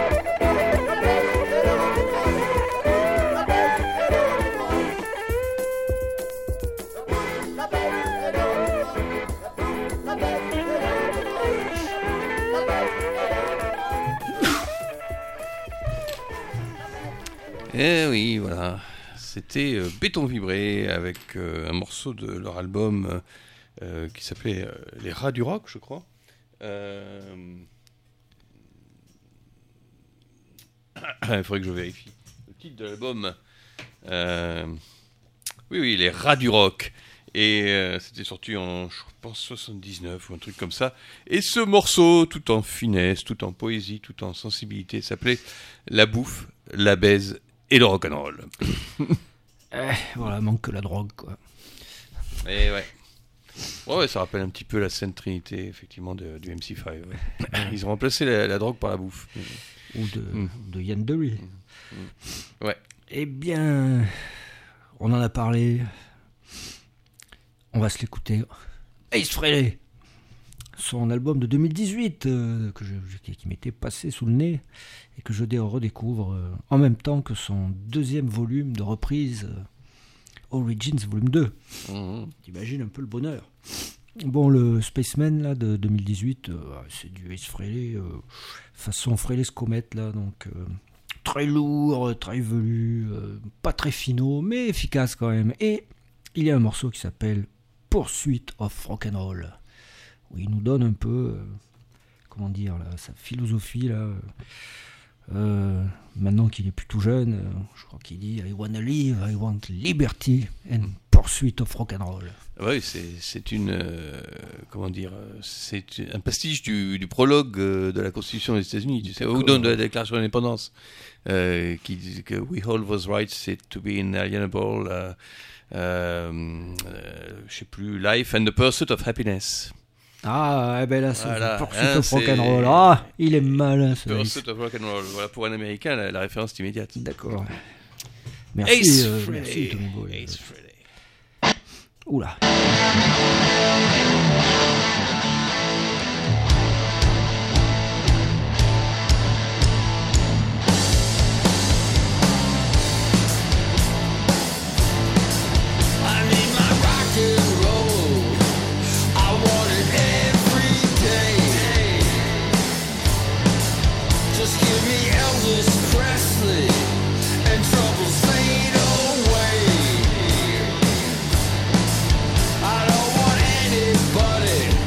Eh oui, voilà. C'était euh, Béton Vibré avec euh, un morceau de leur album euh, qui s'appelait euh, Les Rats du Rock, je crois. Euh... Il faudrait que je vérifie. Le titre de l'album. Euh... Oui, oui, Les Rats du Rock. Et euh, c'était sorti en, je pense, soixante-dix-neuf ou un truc comme ça. Et ce morceau, tout en finesse, tout en poésie, tout en sensibilité, s'appelait La bouffe, la baise et le rock'n'roll. Eh, voilà, manque que la drogue, quoi. Et ouais. Ouais, ouais, ça rappelle un petit peu la Sainte Trinité, effectivement, de, du M C cinq. Ouais. Ils ont remplacé la, la drogue par la bouffe. Ou de, Mm. de Yann Dery. Mm. Ouais. Eh bien, on en a parlé. On va se l'écouter. Ace Frehley, son album de deux mille dix-huit, euh, que je, qui, qui m'était passé sous le nez et que je dé- redécouvre euh, en même temps que son deuxième volume de reprise, euh, Origins volume deux. Mmh. T'imagines un peu le bonheur. Bon, le Spaceman là, de deux mille dix-huit, euh, c'est du Ace Frehley, euh, façon Frehley's Comet, là, donc euh, très lourd, très velu, euh, pas très finaux, mais efficace quand même. Et il y a un morceau qui s'appelle Pursuit of Rock'n'Roll, où il nous donne un peu, euh, comment dire, là, sa philosophie, là, euh, euh, maintenant qu'il est plus tout jeune, euh, je crois qu'il dit I wanna live, I want liberty and Pursuit of Rock'n'Roll. Oui, c'est, c'est une. euh, comment dire euh, C'est un pastiche du, du prologue euh, de la Constitution des États-Unis, tu sais, ou non, de la Déclaration d'indépendance, euh, qui dit que we hold those rights to be inalienable, euh, euh, euh, je sais plus, life and the pursuit of happiness. Ah, eh ben là, c'est Voilà, Pursuit hein, of c'est- Rock'n'Roll. Ah, il est malin, ce Pursuit of rock'n'roll. Voilà, pour un Américain, la, la référence est immédiate. D'accord. Merci, Ace euh, Frehley. merci Tommy Boy. Ace Frehley. Oula. I need my rock and roll. I want it every day. Just give me Elvis Presley and troubles fade away. I don't want anybody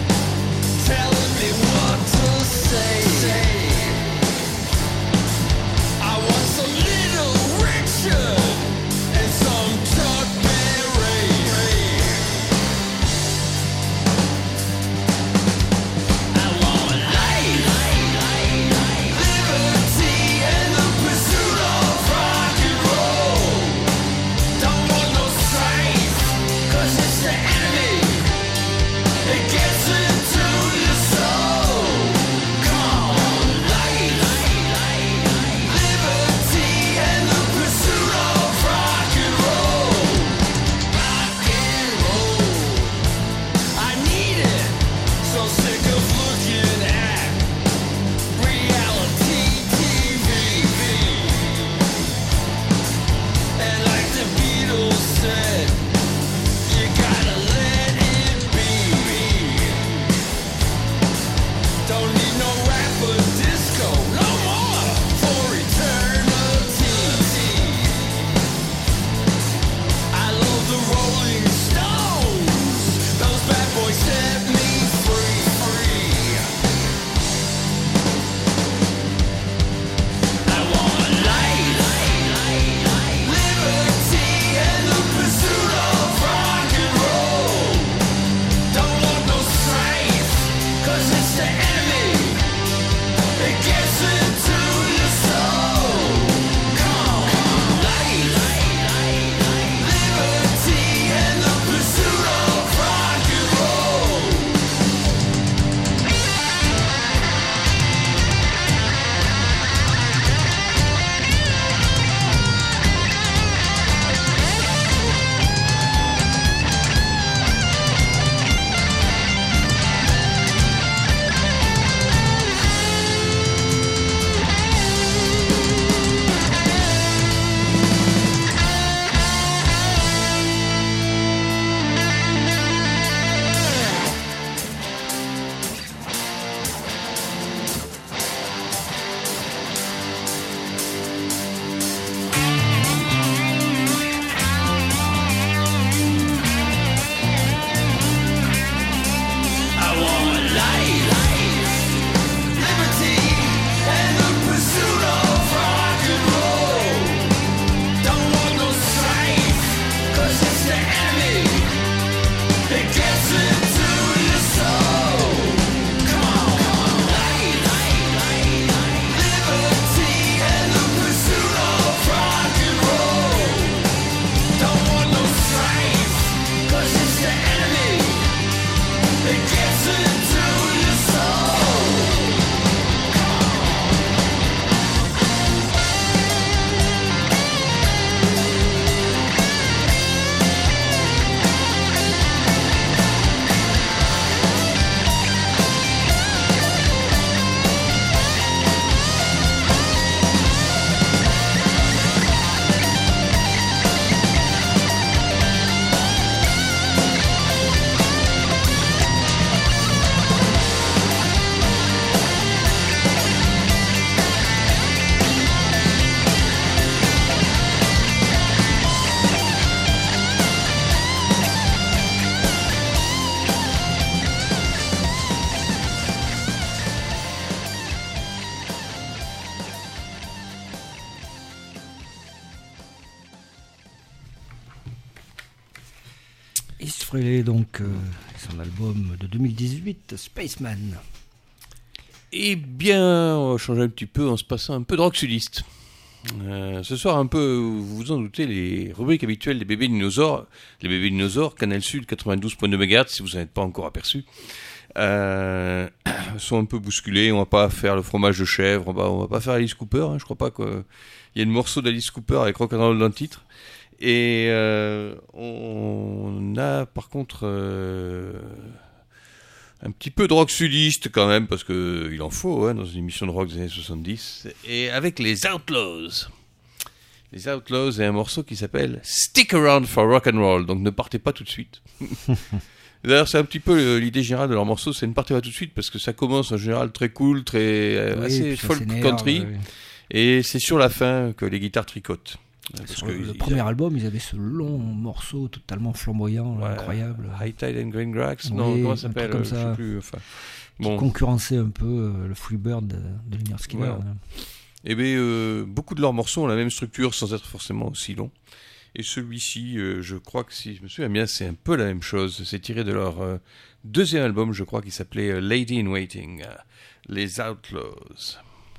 Ace Frehley, donc, euh, son album de deux mille dix-huit, Spaceman. Eh bien, on va changer un petit peu en se passant un peu de rock sudiste. Euh, ce soir, un peu, vous vous en doutez, les rubriques habituelles des bébés dinosaures, les bébés dinosaures, Canal Sud quatre-vingt-douze virgule deux mégahertz, si vous n'en êtes pas encore aperçu, euh, sont un peu bousculés. On va pas faire le fromage de chèvre, on va, on va pas faire Alice Cooper. Hein, je crois pas qu'il y ait de morceau d'Alice Cooper avec rock'n'roll dans le titre. Et euh, on a par contre euh, un petit peu de rock sudiste quand même, parce qu'il en faut hein, dans une émission de rock des années soixante-dix, et avec les Outlaws. Les Outlaws et un morceau qui s'appelle Stick Around for Rock'n'Roll, donc ne partez pas tout de suite. D'ailleurs, c'est un petit peu l'idée générale de leur morceau, c'est ne partez pas tout de suite, parce que ça commence en général très cool, très Oui, assez ça folk s'énerve, country, ouais. Et c'est sur la fin que les guitares tricotent. Parce Sur que le, le ils- premier album, ils avaient ce long morceau totalement flamboyant, là, Ouais, incroyable, High Tide and Green Grass, Oui, non, comment un ça truc s'appelle comme euh, Je ça. sais plus. Enfin, qui bon, concurrençait un peu euh, le Freebird de, de Lynyrd Skynyrd. Ouais. hein. eh bien, euh, beaucoup de leurs morceaux ont la même structure sans être forcément aussi longs. Et celui-ci, euh, je crois que si je me souviens bien, c'est un peu la même chose. C'est tiré de leur euh, deuxième album, je crois, qui s'appelait euh, Lady in Waiting, euh, les Outlaws.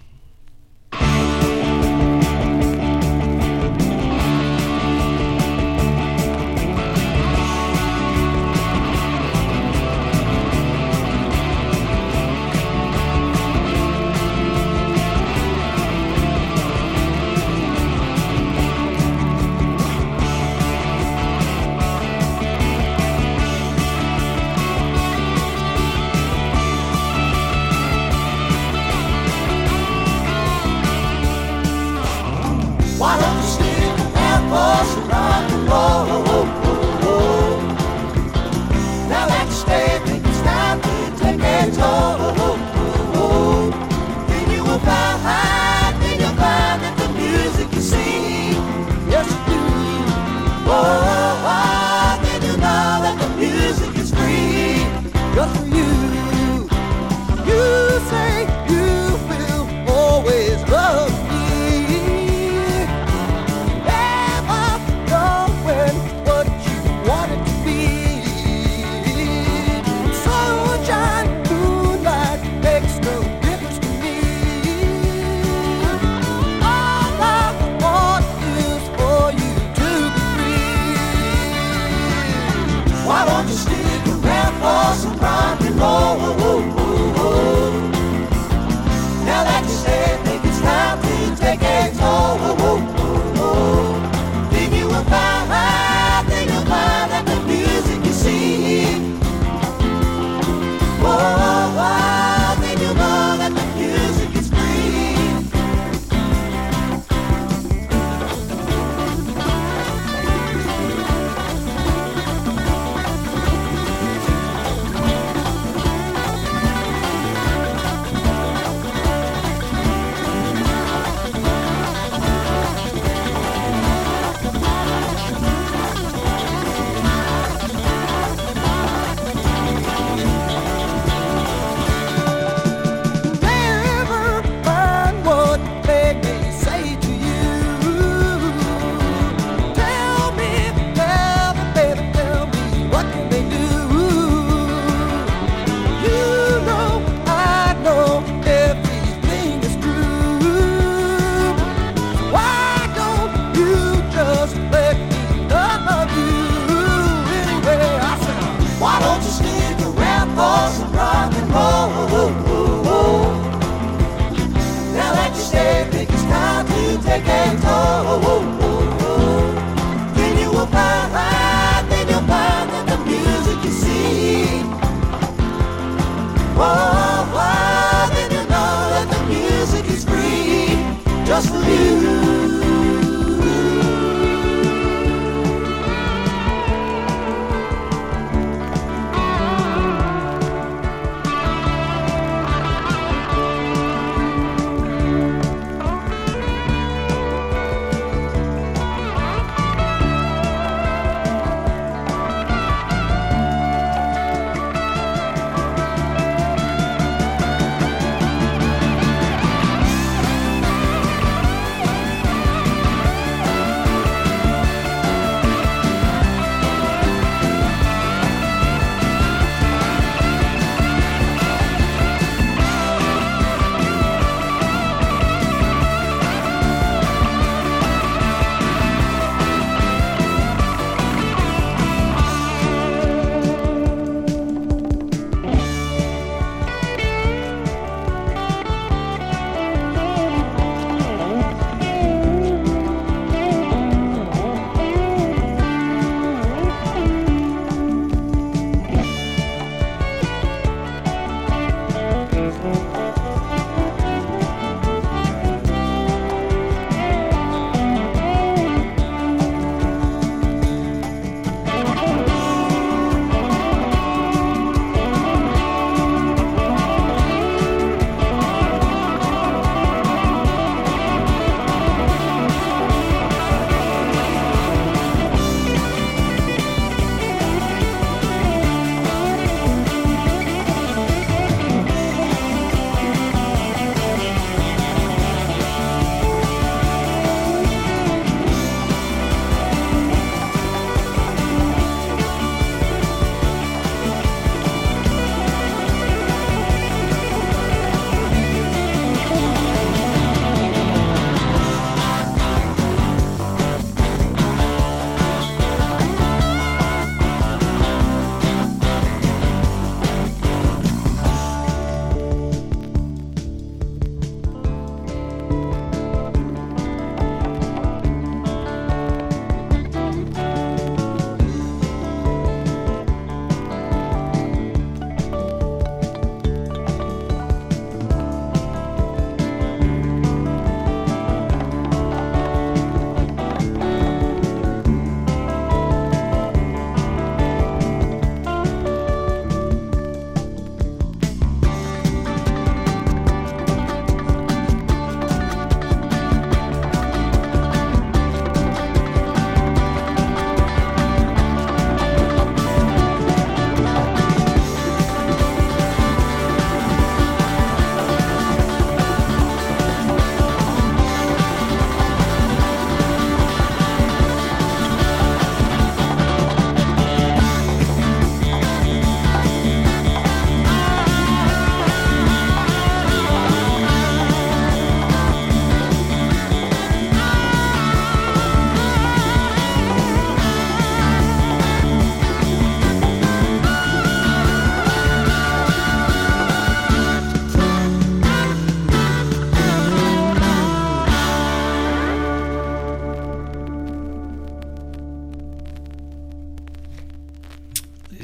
Why don't you stick around for some rock and roll? Now that you stay, think it's time to take a toll. Then you will find, then you'll find that the music you sing, yes you do. Oh, oh, then you know that the music is free, just for you. You say you will always love me.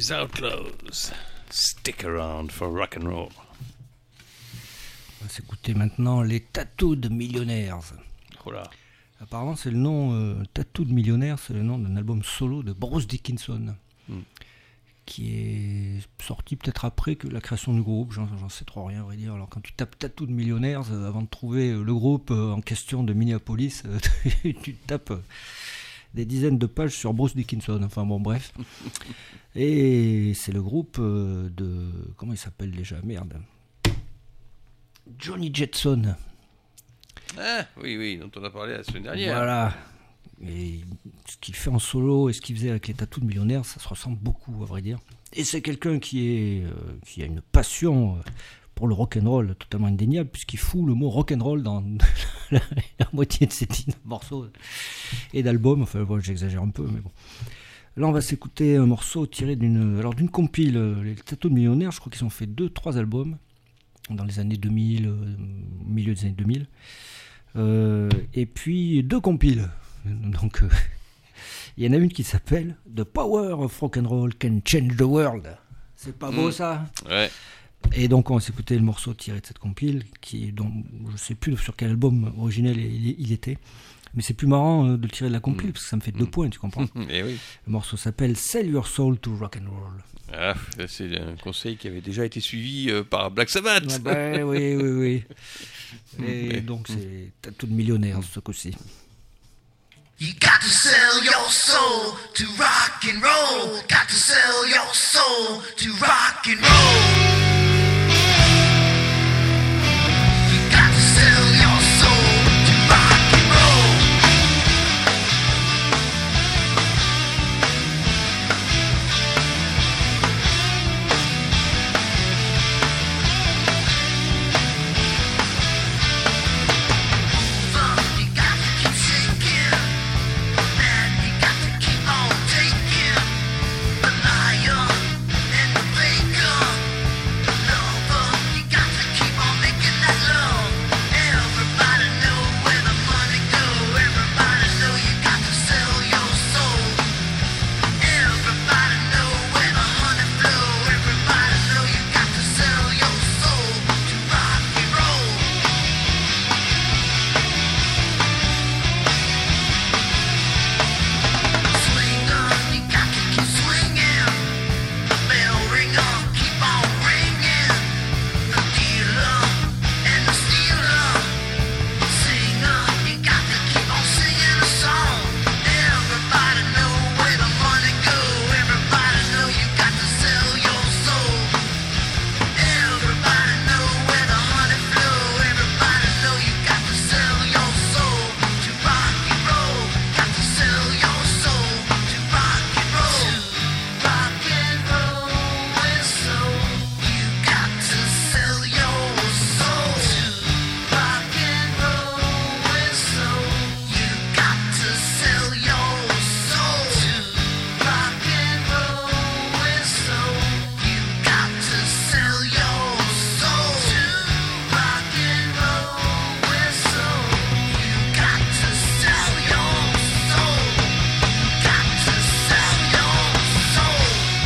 Les Outlaws. Stick around for rock and roll. On va s'écouter maintenant les Tattooed Millionaires. Oh là. Apparemment, c'est le nom, euh, Tattooed Millionaires, c'est le nom d'un album solo de Bruce Dickinson, mm. qui est sorti peut-être après que la création du groupe. J'en, j'en sais trop rien, à vrai dire. Alors, quand tu tapes Tattooed Millionaires, euh, avant de trouver euh, le groupe euh, en question de Minneapolis, euh, tu tapes euh, des dizaines de pages sur Bruce Dickinson. Enfin, bon, bref. Et c'est le groupe euh, de. Comment il s'appelle déjà ? Merde. Johnny Jetson. Ah, oui, oui, dont on a parlé la semaine dernière. Voilà. Et ce qu'il fait en solo et ce qu'il faisait avec les Tattooed Millionaires, ça se ressemble beaucoup, à vrai dire. Et c'est quelqu'un qui, est, euh, qui a une passion pour le rock'n'roll totalement indéniable, puisqu'il fout le mot rock'n'roll dans la, la moitié de ses morceaux et d'albums. Enfin, bon, j'exagère un peu, mais bon. Là, on va s'écouter un morceau tiré d'une, alors d'une compile. Les Tattooed Millionaires, je crois qu'ils ont fait deux, trois albums dans les années deux mille, euh, milieu des années deux mille. Euh, et puis deux compiles. Donc, il euh, y en a une qui s'appelle The Power of Rock'n'Roll Can Change the World. C'est pas beau, mmh. ça ? Ouais. Et donc, on va s'écouter le morceau tiré de cette compile, qui, dont je sais plus sur quel album originel il, il était. Mais c'est plus marrant euh, de le tirer de la compile, mmh. parce que ça me fait deux points, tu comprends ? Et oui. Le morceau s'appelle Sell Your Soul to Rock'n'Roll. Ah, c'est un conseil qui avait déjà été suivi euh, par Black Sabbath. Ah bah, oui, oui, oui. Et Mais... donc, c'est Tattooed Millionaires, ce coup-ci. You got to sell your soul to rock and roll. Got to sell your soul to rock and roll. You got to sell your soul to rock and roll. Fuck, you got to keep shaking. Man, you got to keep on taking. The liar and the faker. Lover, you got to keep on making that love. Everybody know where the money go. Everybody know you got to sell your soul. Everybody know where the honey flow. Everybody know you got to sell your soul to rock and roll. Swing on, you got to keep swinging. The bell ringer, keep on ringing. The dealer and the stealer. Singer, you got to keep on singing a song. Everybody know where the money go. Everybody know you got to sell your soul. Everybody know where the honey flow. Everybody know you got to sell your soul to rock and roll. Got to sell your soul to rock and roll. To rock and roll with soul. You got to sell your soul. To rock and roll with soul. You got to sell your soul. To rock and roll with soul. You got to sell your soul. To rock and roll with soul. You got to sell your soul. Got to sell your soul.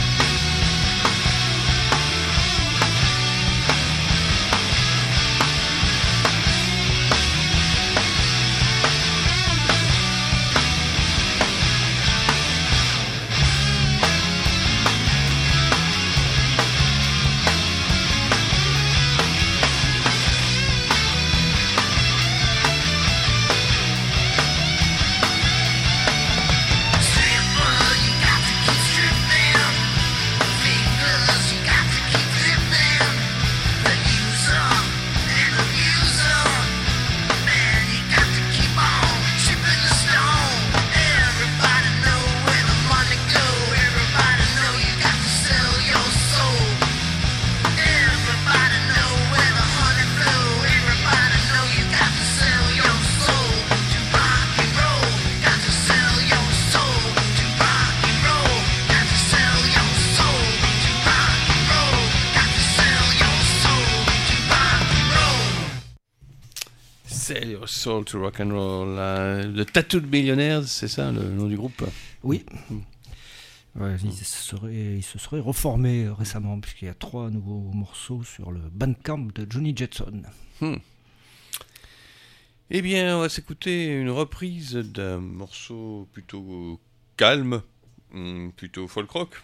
Stripper, you got to keep stripping. Fingers, you got to keep flipping. The user and abuser. Man, you got to keep on tripping the stone. Everybody know where the money go. Everybody know you got to sell your soul. Everybody know where the honey flow. Everybody know you got to sell your soul to rock and roll. Got to sell your soul to rock and roll. Got to sell your soul to rock and roll. Got to sell your soul to rock and roll. Sell Your Soul to Rock and Roll. Euh, le Tattooed Millionaires, c'est ça le nom du groupe ? Oui. Ouais, il, se serait, il se serait reformé euh, récemment, puisqu'il y a trois nouveaux morceaux sur le Bandcamp de Johnny Jetson. Hmm. Eh bien, on va s'écouter une reprise d'un morceau plutôt calme, hum, plutôt folk rock.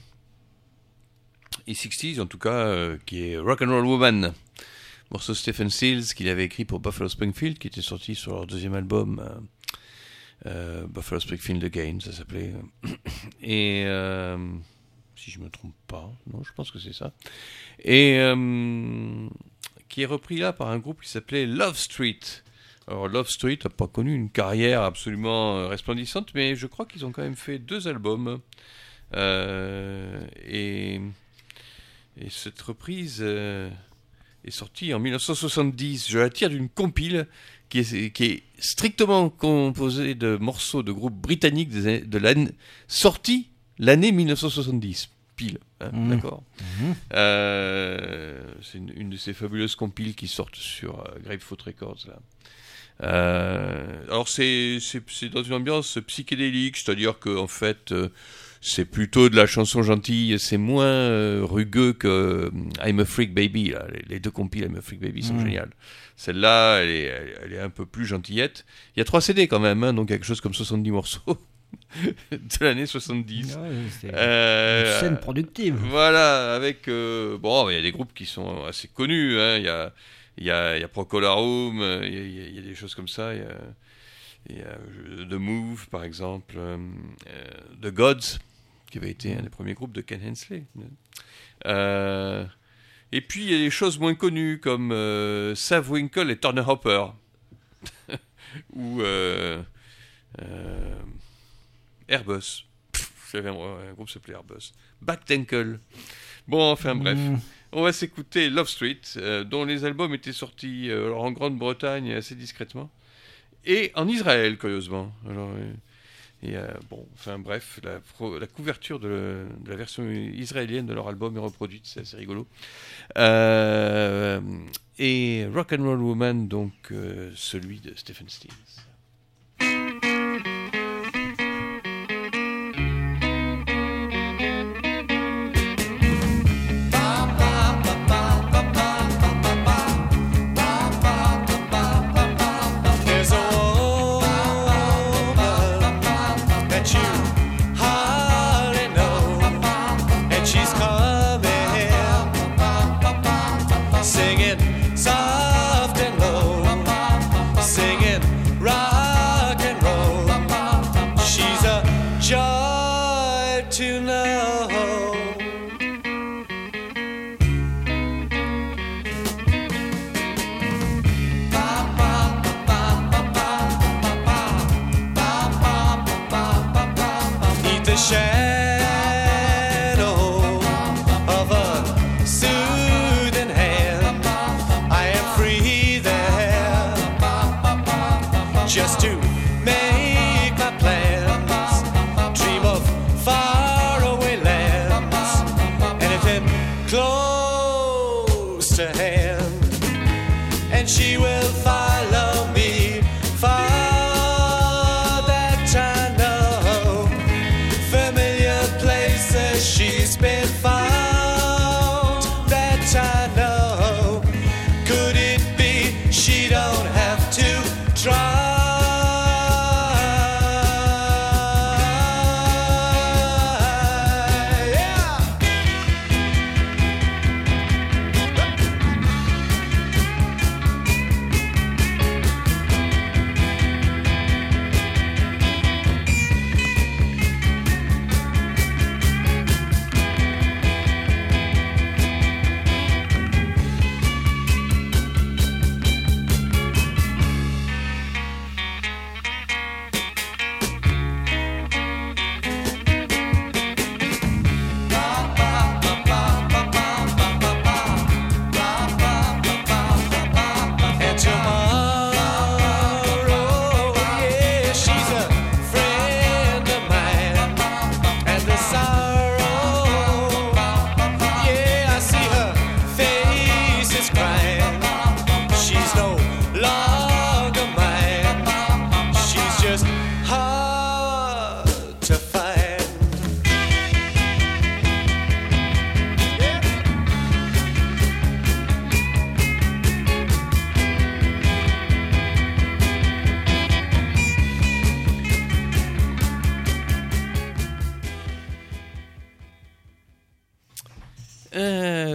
Et sixties en tout cas, euh, qui est Rock'n'Roll Woman. Morceau Stephen Stills qu'il avait écrit pour Buffalo Springfield, qui était sorti sur leur deuxième album, euh, euh, Buffalo Springfield Again, ça s'appelait. Et euh, si je me trompe pas, non, je pense que c'est ça. Et euh, qui est repris là par un groupe qui s'appelait Love Street. Alors Love Street n'a pas connu une carrière absolument euh, resplendissante, mais je crois qu'ils ont quand même fait deux albums. Euh, et, et cette reprise euh, est sortie en dix-neuf cent soixante-dix. Je la tire d'une compile qui est, qui est strictement composée de morceaux de groupes britanniques des années- de l'année sortie l'année dix-neuf cent soixante-dix. Pile, hein, Mmh. d'accord. Mmh. Euh, c'est une, une de ces fabuleuses compiles qui sortent sur euh, Grapefoot Records là. Euh, alors c'est, c'est, c'est dans une ambiance psychédélique, c'est-à-dire que en fait euh, c'est plutôt de la chanson gentille, c'est moins euh, rugueux que euh, I'm a Freak Baby. Là. Les, les deux compiles I'm a Freak Baby sont Mmh. géniales. Celle-là, elle est, elle, elle est un peu plus gentillette. Il y a trois C D quand même, hein, donc quelque chose comme soixante-dix morceaux de l'année soixante-dix. Ouais, c'est Euh, une scène productive. Voilà, avec euh, bon, il y a des groupes qui sont assez connus. Hein. Il y a, il y a, il y a Procolarum, euh, il y a, il y a- il y a des choses comme ça. Il y a, il y a euh, The Move, par exemple, euh, euh, The Gods, qui avait été un des premiers groupes de Ken Hensley. Euh, et puis il y a des choses moins connues comme euh, Sav Winkle et Turner Hopper, ou euh, euh, Airbus. J'avais un, un groupe qui s'appelait Airbus. Backtankle. Bon, enfin bref. Mmh. On va s'écouter Love Street, euh, dont les albums étaient sortis euh, alors en Grande-Bretagne assez discrètement. Et en Israël, curieusement. Alors, euh, et, euh, bon, enfin bref, la, pro- la couverture de, le- de la version israélienne de leur album est reproduite, c'est assez rigolo. Euh, et Rock'n'Roll Woman, donc euh, celui de Stephen Stills. There's a woman that you hardly know, and she's coming, singing soft and low, singing rock and roll. She's a joy to know. Neath the shadow of a soothing hand, I am free there, just to make my plans, dream of faraway lands, anything close to hand, and she will follow me far that I know. Familiar places she's been found that I know. Could it be she don't have to try? Yeah. And tomorrow, yeah, she's a friend of mine. And the sorrow, yeah, I see her face is crying. She's no longer mine. She's just hard to find.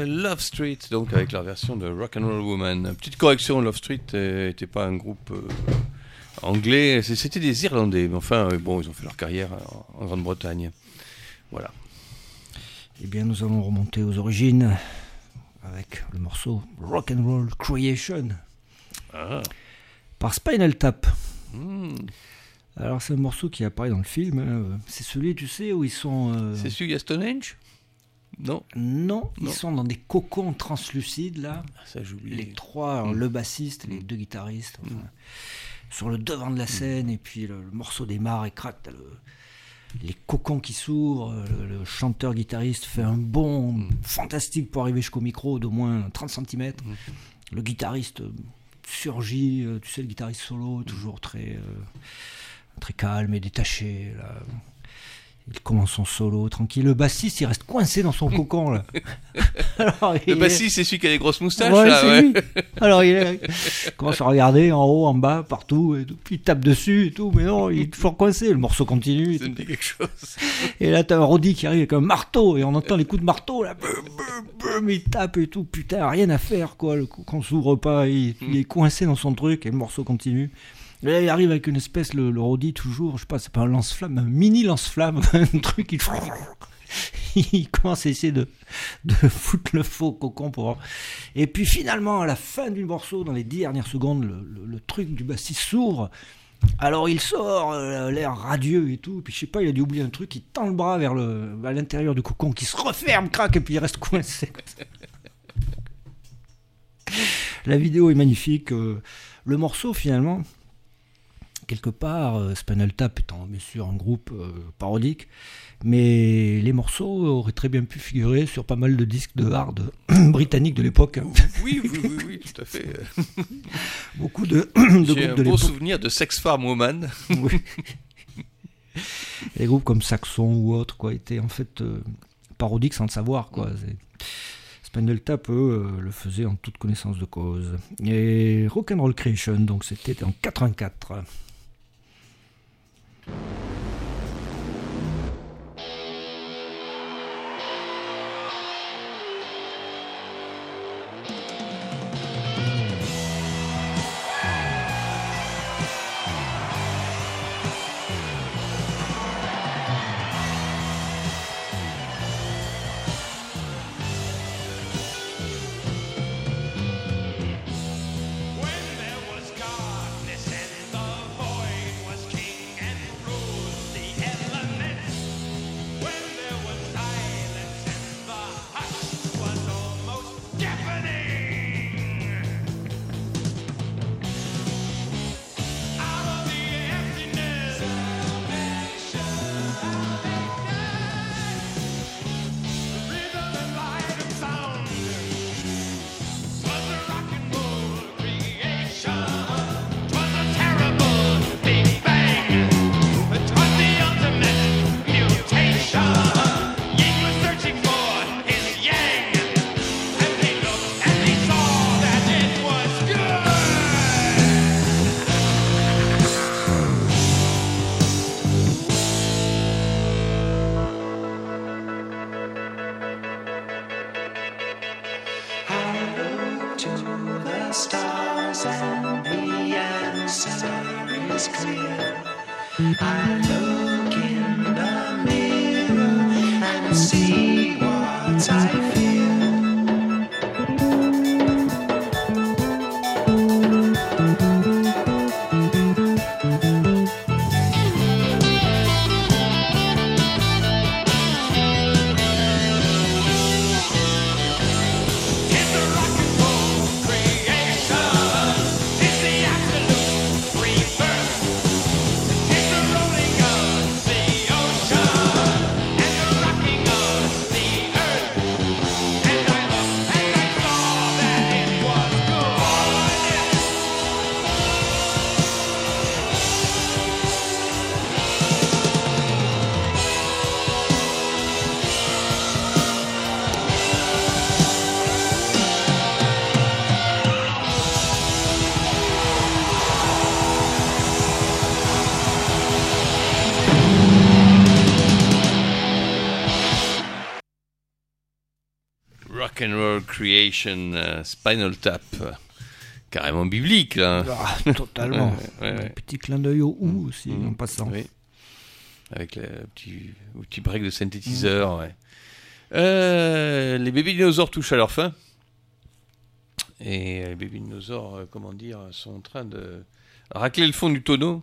C'était Love Street, donc avec leur version de Rock'n'Roll Woman. Petite correction, Love Street n'était pas un groupe euh, anglais, c'était des Irlandais. Mais enfin, euh, bon, ils ont fait leur carrière en, en Grande-Bretagne. Voilà. Eh bien, nous allons remonter aux origines avec le morceau Rock'n'Roll Creation ah. par Spinal Tap. Mmh. Alors, c'est un morceau qui apparaît dans le film. Hein. C'est celui, tu sais, où ils sont. Euh... C'est celui de Stonehenge ? Non. non. Non, Non. ils sont dans des cocons translucides, là. Ça, j'oublie. Les trois, alors, mmh. le bassiste, les deux guitaristes, enfin, mmh. sur le devant de la scène, et puis le, le morceau démarre et craque, t'as le. Les cocons qui s'ouvrent, le, le chanteur-guitariste fait un bond mmh. fantastique pour arriver jusqu'au micro d'au moins trente centimètres. Mmh. Le guitariste surgit, tu sais, le guitariste solo, toujours très, euh, très calme et détaché. Là. Il commence son solo tranquille. Le bassiste, il reste coincé dans son cocon. Là. Alors, le bassiste, c'est celui qui a les grosses moustaches ouais, là, c'est ouais. lui. Alors il, est... il commence à regarder en haut, en bas, partout, et tout. Puis il tape dessus et tout, mais non, il est toujours coincé. Le morceau continue. Ça me dit quelque chose. Et là, t'as un Roddy qui arrive avec un marteau, et on entend les coups de marteau, là, bum, bum, bum, il tape et tout. Putain, rien à faire, quoi. Le cocon s'ouvre pas, il, il est coincé dans son truc, et le morceau continue. Et là, il arrive avec une espèce, le, le Roddy, toujours, je sais pas, c'est pas un lance-flamme, un mini lance-flamme, un truc, il, il commence à essayer de, de foutre le faux cocon pour. Et puis finalement, à la fin du morceau, dans les dix dernières secondes, le, le, le truc du bassiste s'ouvre. Alors il sort, euh, l'air radieux et tout, et puis je sais pas, il a dû oublier un truc, il tend le bras vers le, à l'intérieur du cocon qui se referme, craque, et puis il reste coincé. La vidéo est magnifique. Euh, le morceau, finalement. Quelque part, euh, Spinal Tap étant bien sûr un groupe euh, parodique, mais les morceaux auraient très bien pu figurer sur pas mal de disques de hard britanniques de l'époque. Oui, oui, oui, oui, tout à fait. Beaucoup de, de J'ai groupes un de beau l'époque. souvenir de Sex Farm Woman. Oui. Les groupes comme Saxon ou autres, quoi, étaient en fait euh, parodiques sans le savoir, quoi. C'est... Spinal Tap, eux, euh, le faisaient en toute connaissance de cause. Et Rock'n'Roll Creation, donc c'était en quatre-vingt-quatre. Rolling Rock'n'Roll Creation, euh, Spinal Tap. Carrément biblique, là. Ah, totalement. ouais, ouais, ouais. Un petit clin d'œil au ou aussi, mmh. en passant. Oui. Avec le petit, le petit break de synthétiseur, mmh. ouais. Euh, les bébés dinosaures touchent à leur fin. Et les bébés dinosaures, euh, comment dire, sont en train de racler le fond du tonneau.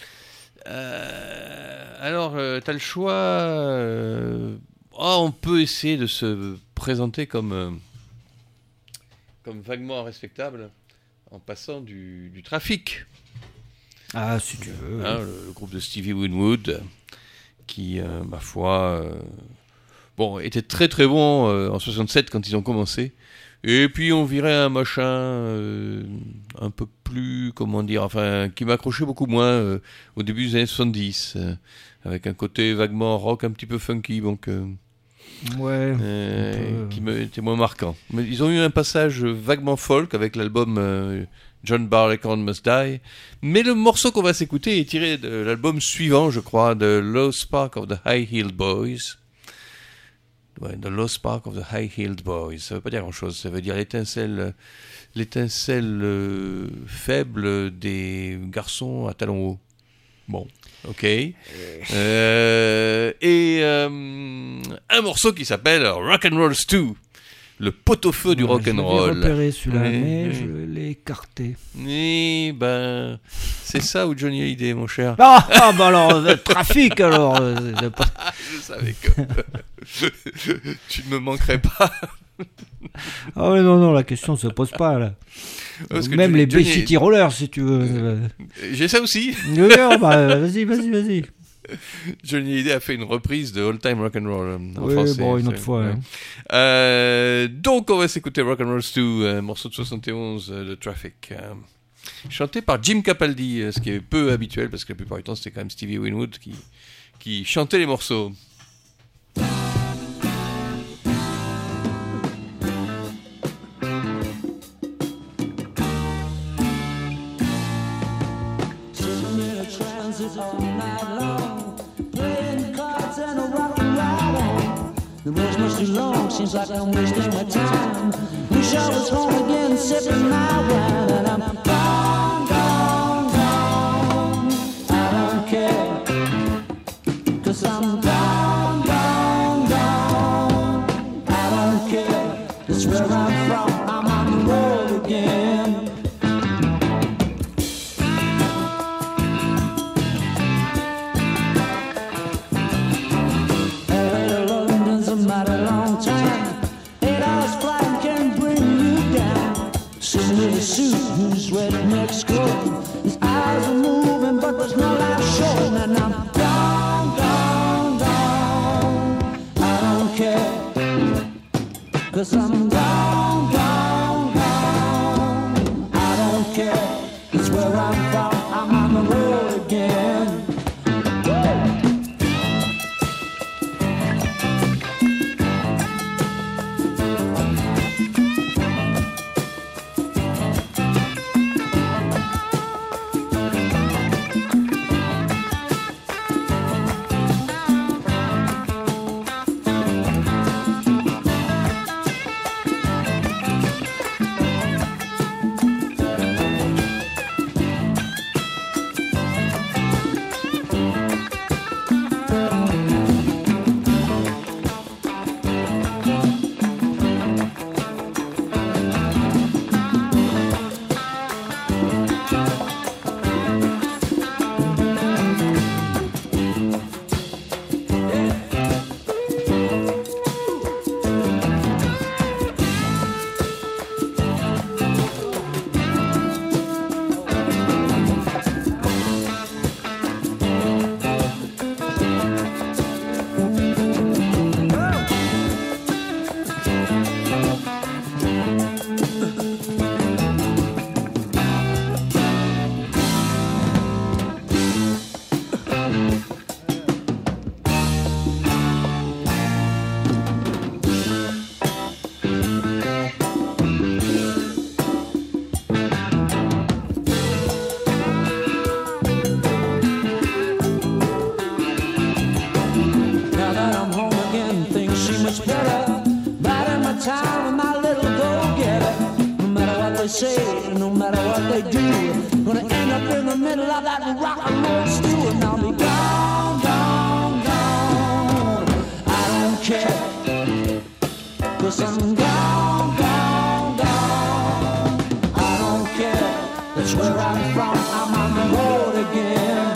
Euh, alors, euh, t'as le choix. Euh, oh, on peut essayer de se présenter comme, euh, comme vaguement respectable en passant du, du trafic. Ah, si tu veux. Hein, le, le groupe de Stevie Winwood, qui, euh, ma foi, euh, bon, était très très bon euh, en soixante-sept quand ils ont commencé. Et puis on virait un machin euh, un peu plus, comment dire, enfin, qui m'accrochait beaucoup moins euh, au début des années soixante-dix, euh, avec un côté vaguement rock, un petit peu funky, donc euh, ouais, euh, qui me, était moins marquant. Mais ils ont eu un passage vaguement folk avec l'album euh, John Barleycorn Must Die, mais le morceau qu'on va s'écouter est tiré de l'album suivant, je crois, de Lost Spark of the High Heeled Boys. Ouais, The Lost Spark of the High Heeled Boys. Ça veut pas dire grand-chose. Ça veut dire l'étincelle, l'étincelle euh, faible des garçons à talons hauts. Bon, ok. Euh, et euh, un morceau qui s'appelle Rock'n'Roll Stew. Le pot-au-feu du ouais, rock'n'roll. Je l'avais repéré celui-là, oui, mais oui. je l'ai écarté. Eh ben, c'est ça ou Johnny Hallyday, mon cher. Ah, ah bah alors, le trafic alors. Euh, pas... Je savais que tu ne me manquerais pas. Ah ouais, non, non, la question ne se pose pas là. Parce que même Johnny, les Bay Johnny... City Rollers, si tu veux. J'ai ça aussi. Oui, bah, vas-y, vas-y, vas-y. Johnny Hallyday a fait une reprise de All Time Rock'n'Roll en oui, français. Bon, une autre fois. Ouais. Hein. Euh, donc, on va s'écouter Rock'n'Roll Stew, un morceau de soixante et onze euh, de Traffic, euh, chanté par Jim Capaldi, euh, ce qui est peu habituel parce que la plupart du temps c'était quand même Stevie Winwood qui, qui chantait les morceaux. The race must be long, seems like I'm wasting my time. Wish I was home again, sipping my wine. And I'm gone, gone, gone. I don't care, 'cause I'm gone, gone, gone. I don't care, that's where I'm from, I'm on the road again. Whose redneck's coat, his eyes are moving, but there's no light showing. And I'm gone, gone, gone. I don't care, 'cause I'm gone, gone, gone. I don't care, it's where I'm from, I'm on the road again. Now that I'm home again, things seem much better. Biding my time with my say, no matter what they do, gonna end up in the middle of that rock and roll stew, and I'll be gone, gone, gone. I don't care, 'cause I'm gone, gone, gone. I don't care, that's where I'm from, I'm on the road again.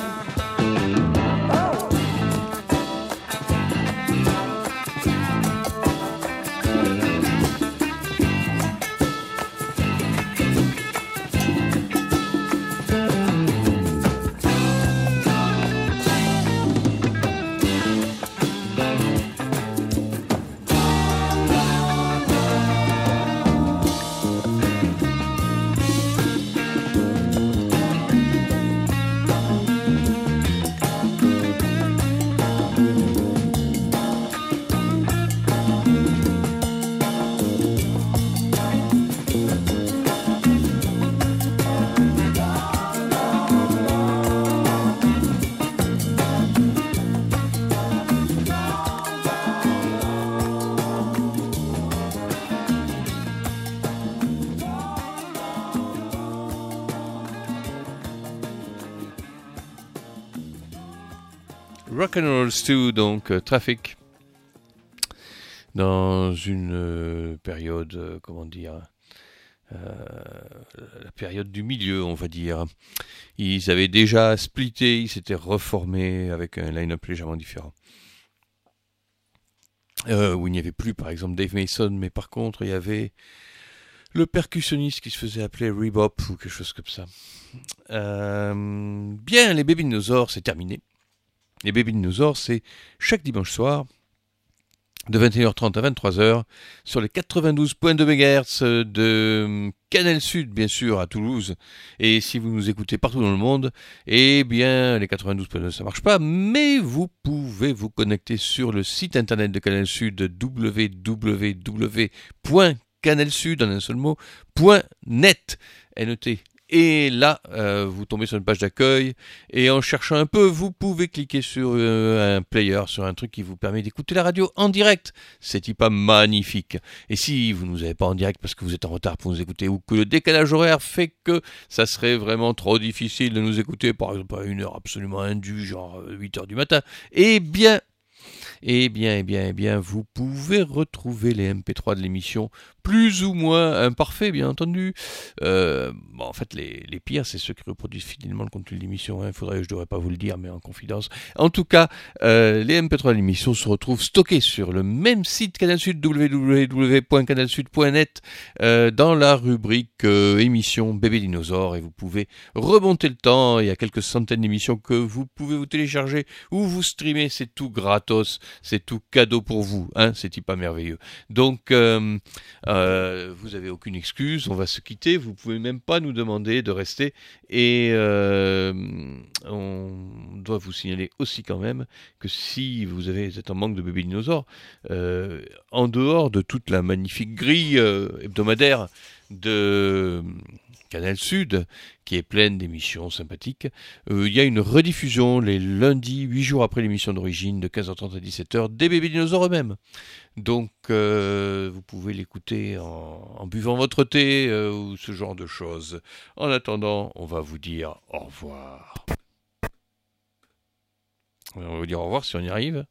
Rock'n'Roll Stew, donc euh, Traffic, dans une euh, période, euh, comment dire, euh, la période du milieu, on va dire. Ils avaient déjà splitté, ils s'étaient reformés avec un line-up légèrement différent. Euh, où il n'y avait plus, par exemple, Dave Mason, mais par contre, il y avait le percussionniste qui se faisait appeler Rebop ou quelque chose comme ça. Euh, bien, les Baby Dinosaures, c'est terminé. Les Baby Dinosaures, c'est chaque dimanche soir, de vingt et une heures trente à vingt-trois heures, sur les quatre-vingt-douze virgule deux mégahertz de Canal Sud, bien sûr, à Toulouse. Et si vous nous écoutez partout dans le monde, eh bien, les quatre-vingt-douze virgule deux, ça marche pas, mais vous pouvez vous connecter sur le site internet de Canal Sud, w w w point canal sud, en un seul mot, .net, N E T. Et là, euh, vous tombez sur une page d'accueil, et en cherchant un peu, vous pouvez cliquer sur euh, un player, sur un truc qui vous permet d'écouter la radio en direct. C'est pas magnifique. Et si vous ne nous avez pas en direct parce que vous êtes en retard pour nous écouter, ou que le décalage horaire fait que ça serait vraiment trop difficile de nous écouter, par exemple à une heure absolument indue, genre huit heures du matin, eh bien... Eh bien, eh bien, eh bien, vous pouvez retrouver les M P trois de l'émission, plus ou moins imparfaits, bien entendu. Euh, bon, en fait, les, les pires, c'est ceux qui reproduisent fidèlement le contenu de l'émission. Il faudrait, je ne devrais pas vous le dire, mais en confidence. En tout cas, euh, les M P trois de l'émission se retrouvent stockés sur le même site Canal Sud, w w w point canal sud point net, euh, dans la rubrique euh, émission Bébé Dinosaure, et vous pouvez remonter le temps. Il y a quelques centaines d'émissions que vous pouvez vous télécharger ou vous streamer. C'est tout gratos. C'est tout cadeau pour vous, hein, c'est pas merveilleux. Donc, euh, euh, vous avez aucune excuse, on va se quitter. Vous pouvez même pas nous demander de rester. Et euh, on doit vous signaler aussi quand même que si vous avez vous êtes en manque de bébés dinosaures, euh, en dehors de toute la magnifique grille euh, hebdomadaire de Canal Sud, qui est pleine d'émissions sympathiques. Euh, il y a une rediffusion les lundis, huit jours après l'émission d'origine, de quinze heures trente à dix-sept heures, des Bébés Dinosaures eux-mêmes. Donc, euh, vous pouvez l'écouter en, en buvant votre thé euh, ou ce genre de choses. En attendant, on va vous dire au revoir. On va vous dire au revoir si on y arrive.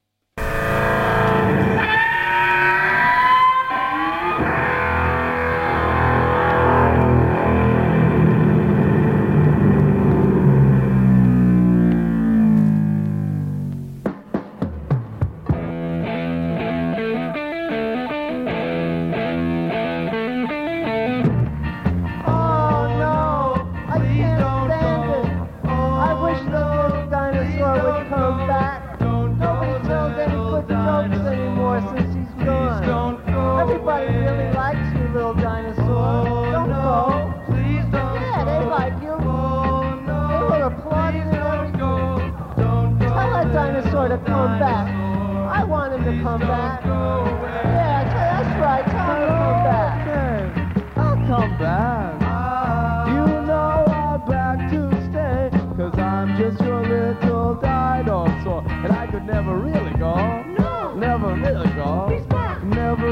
To come back. I want him to come back. Yeah, that's right. Tell him to come back. I'll come back. You know I'm back to stay, 'cause I'm just your little dinosaur, and I could never really go. No. Never really go. He's back. Never